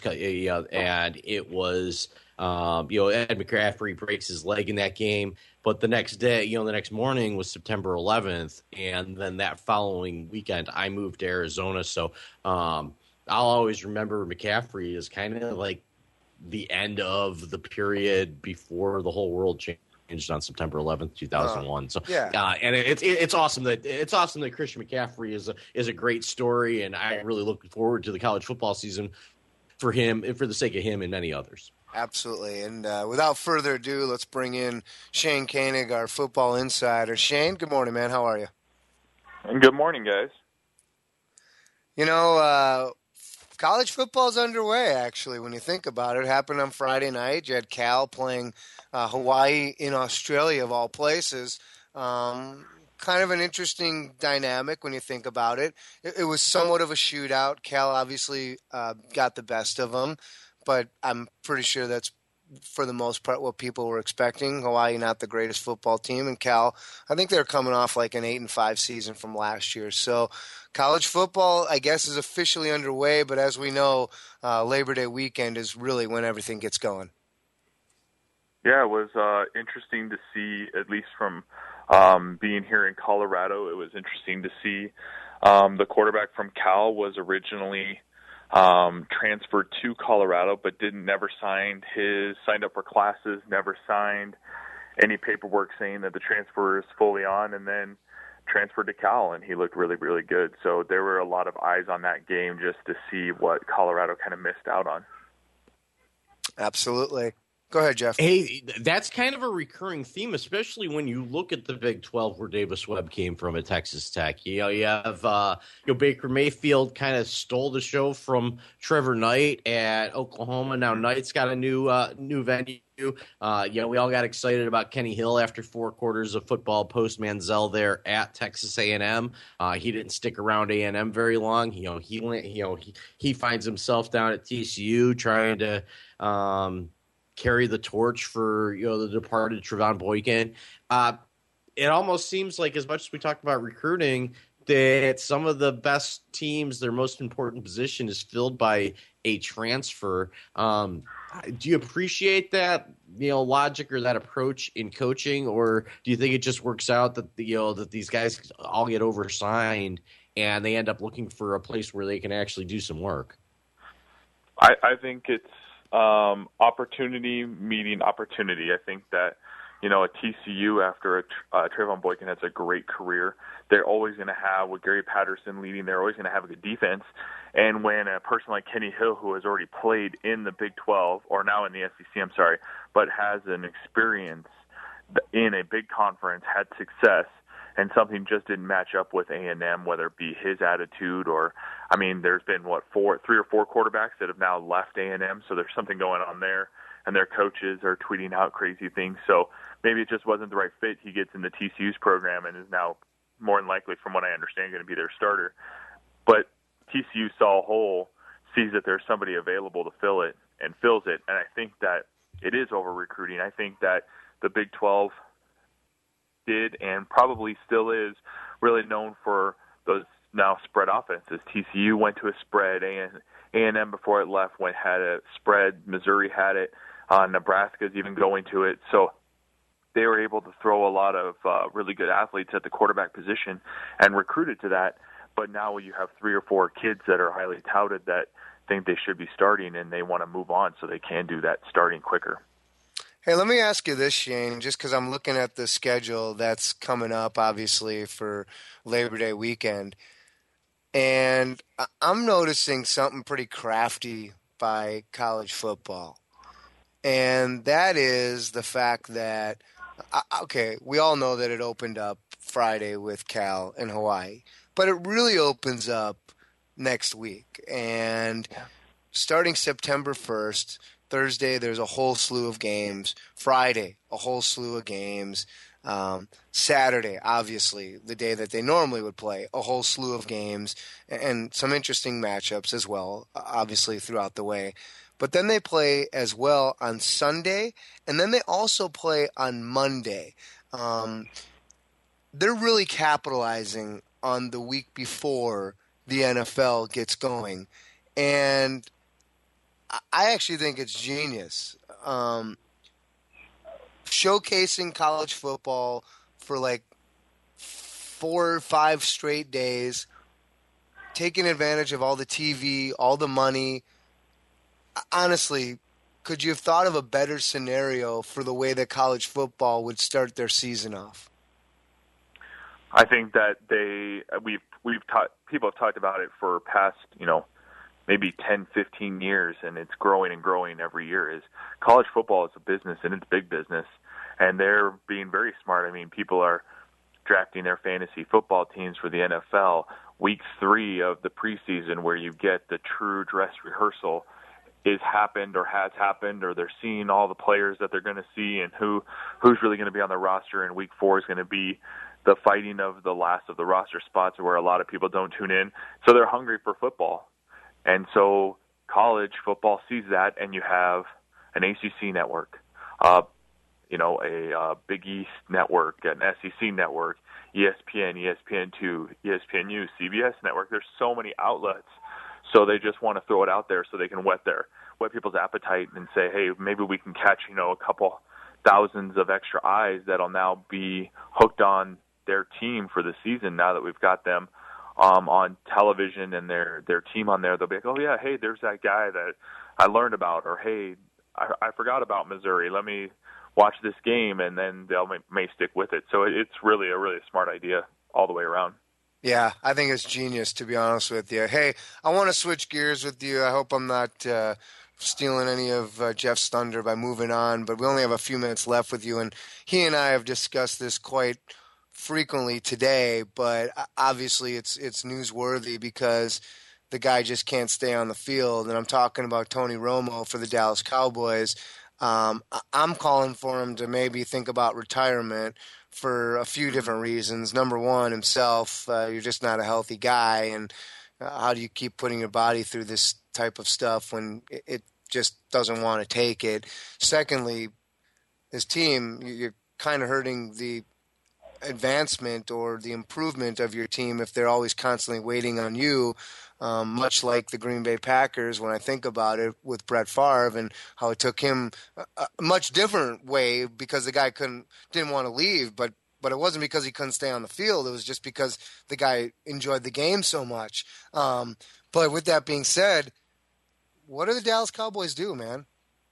and it was um, you know Ed McCaffrey breaks his leg in that game. But the next day, you know, the next morning was September eleventh, and then that following weekend, I moved to Arizona, so. Um, I'll always remember McCaffrey as kind of like the end of the period before the whole world changed on September eleventh, two thousand one. So, yeah. uh, and it's it, it's awesome that it's awesome that Christian McCaffrey is a, is a great story, and I really look forward to the college football season for him and for the sake of him and many others. Absolutely. And uh, without further ado, let's bring in Shane Koenig, our football insider. Shane, good morning, man. How are you? And good morning, guys. You know, uh, college football's underway, actually, when you think about it. It happened on Friday night. You had Cal playing uh, Hawaii in Australia, of all places. Um, kind of an interesting dynamic when you think about it. It, it was somewhat of a shootout. Cal obviously uh, got the best of them, but I'm pretty sure that's, for the most part, what people were expecting. Hawaii, not the greatest football team, and Cal, I think they're coming off like an eight and five season from last year. So college football, I guess, is officially underway, but as we know, uh, Labor Day weekend is really when everything gets going. Yeah, it was uh, interesting to see, at least from um, being here in Colorado, it was interesting to see um, the quarterback from Cal was originally Um, transferred to Colorado, but didn't never signed his signed up for classes, never signed, any paperwork saying that the transfer is fully on, and then transferred to Cal, and he looked really, really good. So there were a lot of eyes on that game just to see what Colorado kind of missed out on. Absolutely. Go ahead, Jeff. Hey, that's kind of a recurring theme, especially when you look at the Big twelve where Davis Webb came from at Texas Tech. You know, you have uh, you know, Baker Mayfield kind of stole the show from Trevor Knight at Oklahoma. Now Knight's got a new uh, new venue. Uh, you know, we all got excited about Kenny Hill after four quarters of football post Manziel there at Texas A and M. Uh, he didn't stick around A and M very long. You know, he you know he, he finds himself down at T C U trying to um, carry the torch for, you know, the departed Trevon Boykin. Uh, it almost seems like, as much as we talked about recruiting, that some of the best teams, their most important position is filled by a transfer. Um, do you appreciate that, you know, logic or that approach in coaching, or do you think it just works out that, you know, that these guys all get oversigned and they end up looking for a place where they can actually do some work? I, I think it's um, opportunity meeting opportunity. I think that, you know, at T C U, after a, uh, Trevon Boykin has a great career, they're always going to have, with Gary Patterson leading, they're always going to have a good defense. And when a person like Kenny Hill, who has already played in the Big twelve, or now in the S E C, I'm sorry, but has an experience in a big conference, had success, and something just didn't match up with A and M, whether it be his attitude or, I mean, there's been, what, four, three or four quarterbacks that have now left A and M, so there's something going on there, and their coaches are tweeting out crazy things. So maybe it just wasn't the right fit. He gets in the T C U's program and is now more than likely, from what I understand, going to be their starter. But T C U saw a hole, sees that there's somebody available to fill it, and fills it. And I think that it is over-recruiting. I think that the Big twelve did and probably still is really known for those now spread offenses. T C U went to a spread. A and M before it left went had a spread. Missouri had it. Uh, Nebraska's even going to it. So they were able to throw a lot of uh, really good athletes at the quarterback position and recruited to that. But now you have three or four kids that are highly touted that think they should be starting, and they want to move on so they can do that starting quicker. Hey, let me ask you this, Shane, just because I'm looking at the schedule that's coming up, obviously, for Labor Day weekend. And I'm noticing something pretty crafty by college football. And that is the fact that, okay, we all know that it opened up Friday with Cal in Hawaii, but it really opens up next week. And starting September first, Thursday, there's a whole slew of games. Friday, a whole slew of games. Um, Saturday, obviously, the day that they normally would play, a whole slew of games and some interesting matchups as well, obviously, throughout the way. But then they play as well on Sunday, and then they also play on Monday. Um, they're really capitalizing on the week before the N F L gets going. And I actually think it's genius. Um, showcasing college football for like four or five straight days, taking advantage of all the T V, all the money. Honestly, could you have thought of a better scenario for the way that college football would start their season off? I think that they we've we've taught people have talked about it for past, you know, maybe ten, fifteen years, and it's growing and growing every year. Is college football is a business, and it's big business, and they're being very smart. I mean, people are drafting their fantasy football teams for the N F L week three of the preseason, where you get the true dress rehearsal is happened or has happened, or they're seeing all the players that they're going to see and who who's really going to be on the roster. And week four is going to be the fighting of the last of the roster spots, where a lot of people don't tune in. So they're hungry for football. And so college football sees that, and you have an A C C network, uh, you know, a uh, Big East network, an S E C network, E S P N, E S P N two, E S P N U, C B S network. There's so many outlets. So they just want to throw it out there so they can whet their whet people's appetite and say, hey, maybe we can catch, you know, a couple thousands of extra eyes that'll now be hooked on their team for the season. Now that we've got them um, on television and their their team on there, they'll be like, oh yeah, hey, there's that guy that I learned about, or hey, I, I forgot about Missouri. Let me watch this game, and then they'll may, may stick with it. So it's really a really smart idea all the way around. Yeah, I think it's genius, to be honest with you. Hey, I want to switch gears with you. I hope I'm not uh, stealing any of uh, Jeff's thunder by moving on, but we only have a few minutes left with you, and he and I have discussed this quite frequently today, but obviously it's it's newsworthy because the guy just can't stay on the field, and I'm talking about Tony Romo for the Dallas Cowboys. Um, I'm calling for him to maybe think about retirement for a few different reasons. Number one, himself, uh, you're just not a healthy guy, and uh, how do you keep putting your body through this type of stuff when it, it just doesn't want to take it? Secondly, his team, you're kind of hurting the advancement or the improvement of your team if they're always constantly waiting on you, um, much like the Green Bay Packers when I think about it with Brett Favre and how it took him a, a much different way because the guy couldn't didn't want to leave, but but it wasn't because he couldn't stay on the field. It was just because the guy enjoyed the game so much. Um, but with that being said, what do the Dallas Cowboys do, man?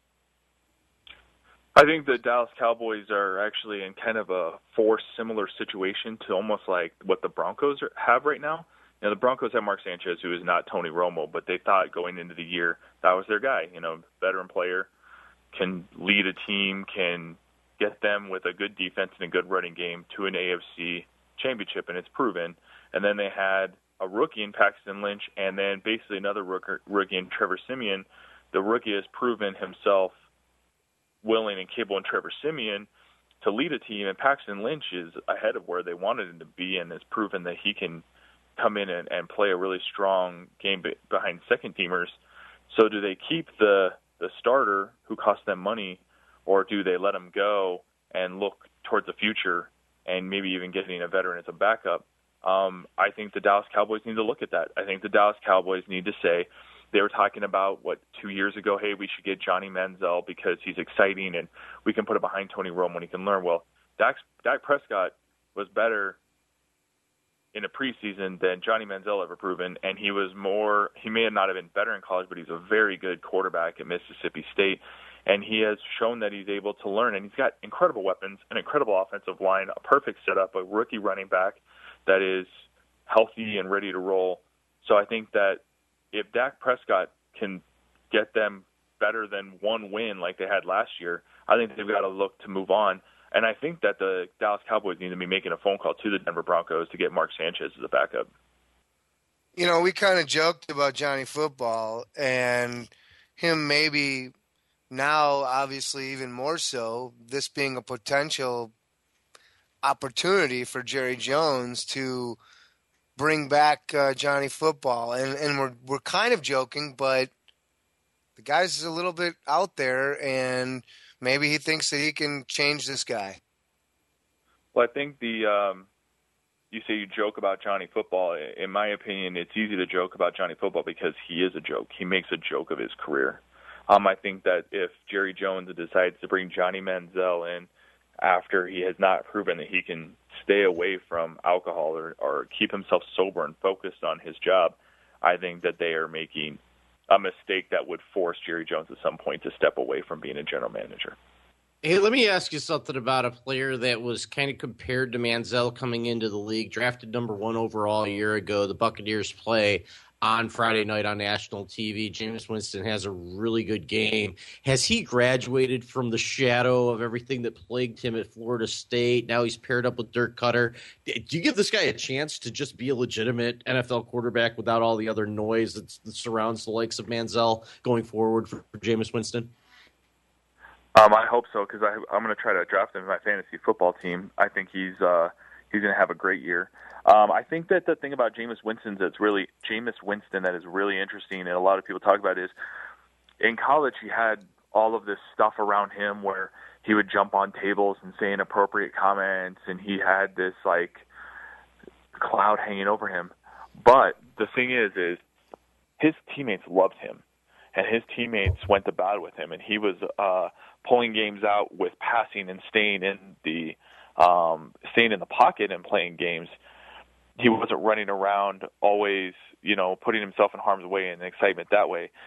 I think the Dallas Cowboys are actually in kind of a forced similar situation to almost like what the Broncos are, have right now. You know, the Broncos have Mark Sanchez, who is not Tony Romo, but they thought going into the year that was their guy. You know, veteran player, can lead a team, can get them with a good defense and a good running game to an A F C championship, and it's proven. And then they had a rookie in Paxton Lynch, and then basically another rookie in Trevor Siemian. The rookie has proven himself willing and capable in Trevor Siemian to lead a team, and Paxton Lynch is ahead of where they wanted him to be and has proven that he can come in and, and play a really strong game be- behind second-teamers. So do they keep the, the starter who costs them money, or do they let him go and look towards the future and maybe even getting a veteran as a backup? Um, I think the Dallas Cowboys need to look at that. I think the Dallas Cowboys need to say, they were talking about, what, two years ago, hey, we should get Johnny Manziel because he's exciting and we can put it behind Tony Romo and he can learn. Well, Dak, Dak Prescott was better in a preseason than Johnny Manziel ever proven, and he was more, he may not have been better in college, but he's a very good quarterback at Mississippi State, and he has shown that he's able to learn, and he's got incredible weapons, an incredible offensive line, a perfect setup, a rookie running back that is healthy and ready to roll. So I think that if Dak Prescott can get them better than one win like they had last year, I think they've got to look to move on. And I think that the Dallas Cowboys need to be making a phone call to the Denver Broncos to get Mark Sanchez as a backup. You know, we kind of joked about Johnny Football and him maybe now, obviously, even more so, this being a potential opportunity for Jerry Jones to bring back uh, Johnny Football. And, and we're, we're kind of joking, but the guy's a little bit out there, and maybe he thinks that he can change this guy. Well, I think the um, you say you joke about Johnny Football. In my opinion, it's easy to joke about Johnny Football because he is a joke. He makes a joke of his career. Um, I think that if Jerry Jones decides to bring Johnny Manziel in after he has not proven that he can stay away from alcohol or, or keep himself sober and focused on his job, I think that they are making a mistake that would force Jerry Jones at some point to step away from being a general manager. Hey, let me ask you something about a player that was kind of compared to Manziel coming into the league, drafted number one overall a year ago. The Buccaneers play on Friday night on national T V. Jameis Winston has a really good game. Has he graduated from the shadow of everything that plagued him at Florida State? Now he's paired up with Dirk Cutter. Do you give this guy a chance to just be a legitimate N F L quarterback without all the other noise that, that surrounds the likes of Manziel going forward for, for Jameis Winston? Um, I hope so, because I'm going to try to draft him in my fantasy football team. I think he's uh, he's going to have a great year. Um, I think that the thing about Jameis Winston that's really Jameis Winston that is really interesting, and a lot of people talk about, is in college he had all of this stuff around him where he would jump on tables and say inappropriate comments, and he had this like cloud hanging over him. But the thing is, is his teammates loved him, and his teammates went to battle with him, and he was uh, pulling games out with passing and staying in the um, staying in the pocket and playing games. He wasn't running around always, you know, putting himself in harm's way and excitement that way.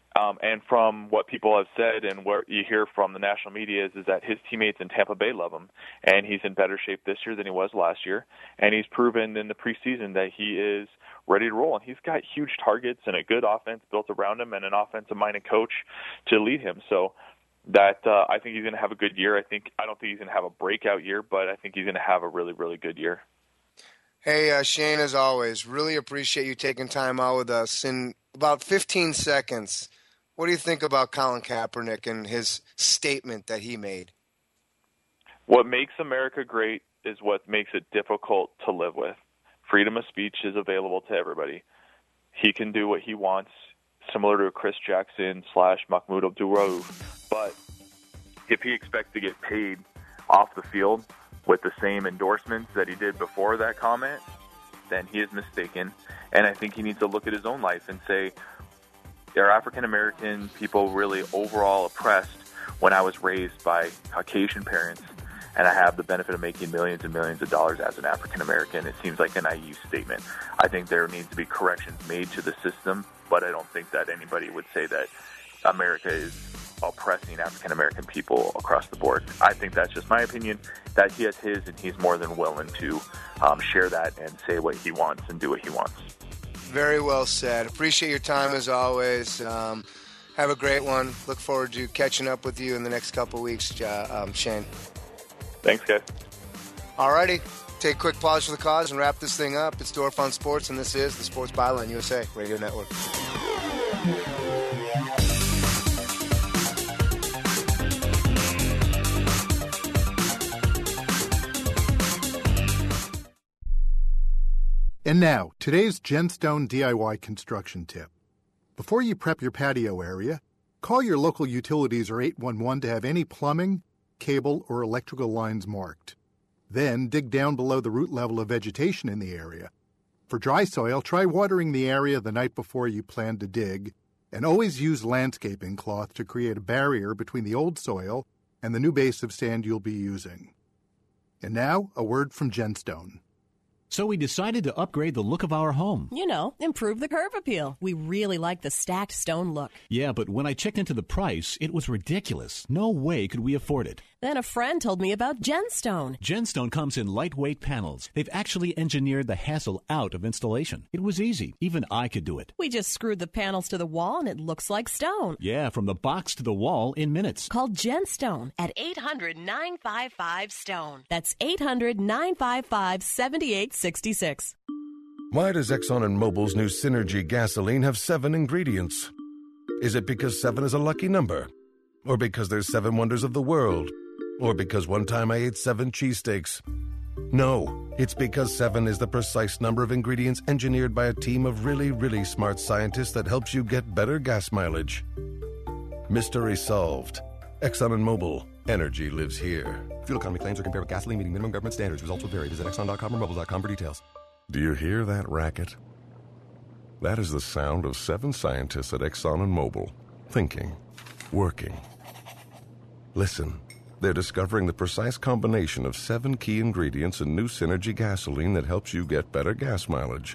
Um, and from what people have said and what you hear from the national media is, is that his teammates in Tampa Bay love him, and he's in better shape this year than he was last year. And he's proven in the preseason that he is ready to roll. And he's got huge targets and a good offense built around him and an offensive-minded coach to lead him. So that uh, I think he's going to have a good year. I think I don't think he's going to have a breakout year, but I think he's going to have a really, really good year. Hey, uh, Shane, as always, really appreciate you taking time out with us. In about fifteen seconds, what do you think about Colin Kaepernick and his statement that he made? What makes America great is what makes it difficult to live with. Freedom of speech is available to everybody. He can do what he wants, similar to Chris Jackson slash Mahmoud Abdul-Rauf. But if he expects to get paid off the field with the same endorsements that he did before that comment, then he is mistaken. And I think he needs to look at his own life and say, are African-American people really overall oppressed when I was raised by Caucasian parents and I have the benefit of making millions and millions of dollars as an African-American? It seems like a naive statement. I think there needs to be corrections made to the system, but I don't think that anybody would say that America is oppressing African-American people across the board. I think that's just my opinion, that he has his, and he's more than willing to um, share that and say what he wants and do what he wants. Very well said. Appreciate your time as always. Um, have a great one. Look forward to catching up with you in the next couple of weeks, uh, um, Shane. Thanks, guys. All righty. Take a quick pause for the cause and wrap this thing up. It's Dorf on Sports, and this is the Sports Byline U S A Radio Network. And now, today's Genstone D I Y construction tip. Before you prep your patio area, call your local utilities or eight one one to have any plumbing, cable, or electrical lines marked. Then dig down below the root level of vegetation in the area. For dry soil, try watering the area the night before you plan to dig, and always use landscaping cloth to create a barrier between the old soil and the new base of sand you'll be using. And now, a word from Genstone. So we decided to upgrade the look of our home. You know, improve the curb appeal. We really like the stacked stone look. Yeah, but when I checked into the price, it was ridiculous. No way could we afford it. Then a friend told me about Genstone. Genstone comes in lightweight panels. They've actually engineered the hassle out of installation. It was easy. Even I could do it. We just screwed the panels to the wall and it looks like stone. Yeah, from the box to the wall in minutes. Call Genstone at eight hundred, nine five five, STONE. That's eight hundred, nine five five, seven eight six six. Why does Exxon and Mobil's new Synergy gasoline have seven ingredients? Is it because seven is a lucky number? Or because there's seven wonders of the world? Or because one time I ate seven cheesesteaks? No, it's because seven is the precise number of ingredients engineered by a team of really, really smart scientists that helps you get better gas mileage. Mystery solved. Exxon and Mobil. Energy lives here. Fuel economy claims are compared with gasoline meeting minimum government standards. Results will vary. Visit Exxon dot com or Mobil dot com for details. Do you hear that racket? That is the sound of seven scientists at Exxon and Mobil. Thinking. Working. Listen. They're discovering the precise combination of seven key ingredients in new Synergy gasoline that helps you get better gas mileage.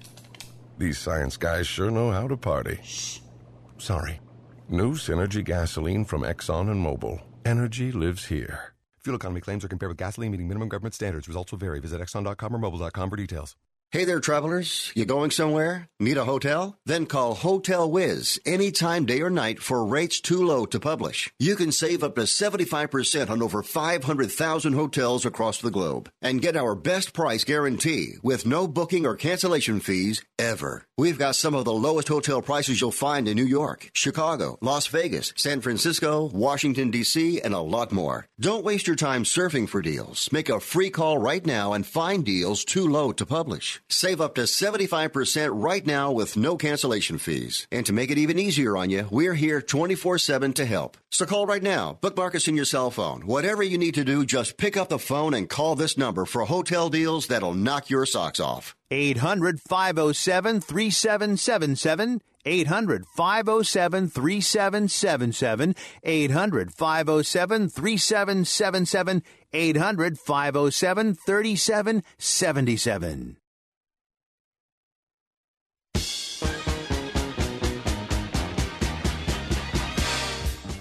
These science guys sure know how to party. Shh. Sorry. New Synergy gasoline from Exxon and Mobil. Energy lives here. Fuel economy claims are compared with gasoline meeting minimum government standards. Results will vary. Visit Exxon dot com or Mobil dot com for details. Hey there, travelers. You going somewhere? Need a hotel? Then call Hotel Wiz anytime, day or night, for rates too low to publish. You can save up to seventy-five percent on over five hundred thousand hotels across the globe. And get our best price guarantee with no booking or cancellation fees ever. We've got some of the lowest hotel prices you'll find in New York, Chicago, Las Vegas, San Francisco, Washington, D C, and a lot more. Don't waste your time surfing for deals. Make a free call right now and find deals too low to publish. Save up to seventy-five percent right now with no cancellation fees. And to make it even easier on you, we're here twenty-four seven to help. So call right now. Bookmark us in your cell phone. Whatever you need to do, just pick up the phone and call this number for hotel deals that'll knock your socks off. eight hundred, five oh seven, three seven seven seven. eight hundred, five oh seven, three seven seven seven. eight hundred, five oh seven, three seven seven seven. eight hundred, five oh seven, three seven seven seven.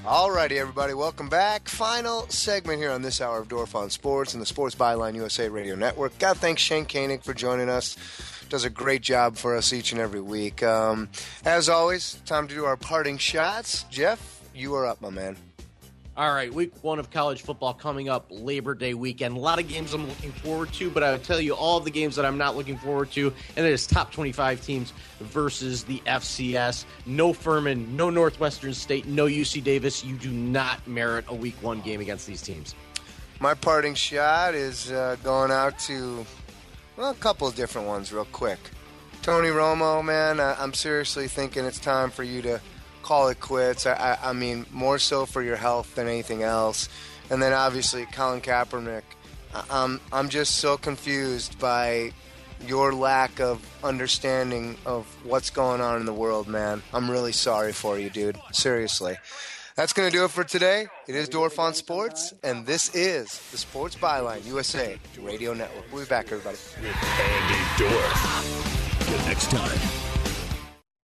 Alrighty, everybody, welcome back. Final segment here on this hour of Dorf on Sports and the Sports Byline U S A Radio Network. Gotta thank Shane Koenig for joining us. Does a great job for us each and every week. Um, as always, time to do our parting shots. Jeff, you are up, my man. All right, week one of college football coming up, Labor Day weekend. A lot of games I'm looking forward to, but I would tell you all of the games that I'm not looking forward to, and it is top twenty-five teams versus the F C S. No Furman, no Northwestern State, no U C Davis. You do not merit a week one game against these teams. My parting shot is uh, going out to, well, a couple of different ones real quick. Tony Romo, man, I- I'm seriously thinking it's time for you to call it quits. I, I, I mean, more so for your health than anything else. And then obviously Colin Kaepernick. I, I'm I'm just so confused by your lack of understanding of what's going on in the world, man. I'm really sorry for you, dude. Seriously. That's going to do it for today. It is Dorf on Sports, and this is the Sports Byline U S A Radio Network. We'll be back, everybody. Andy Dorf. Till next time.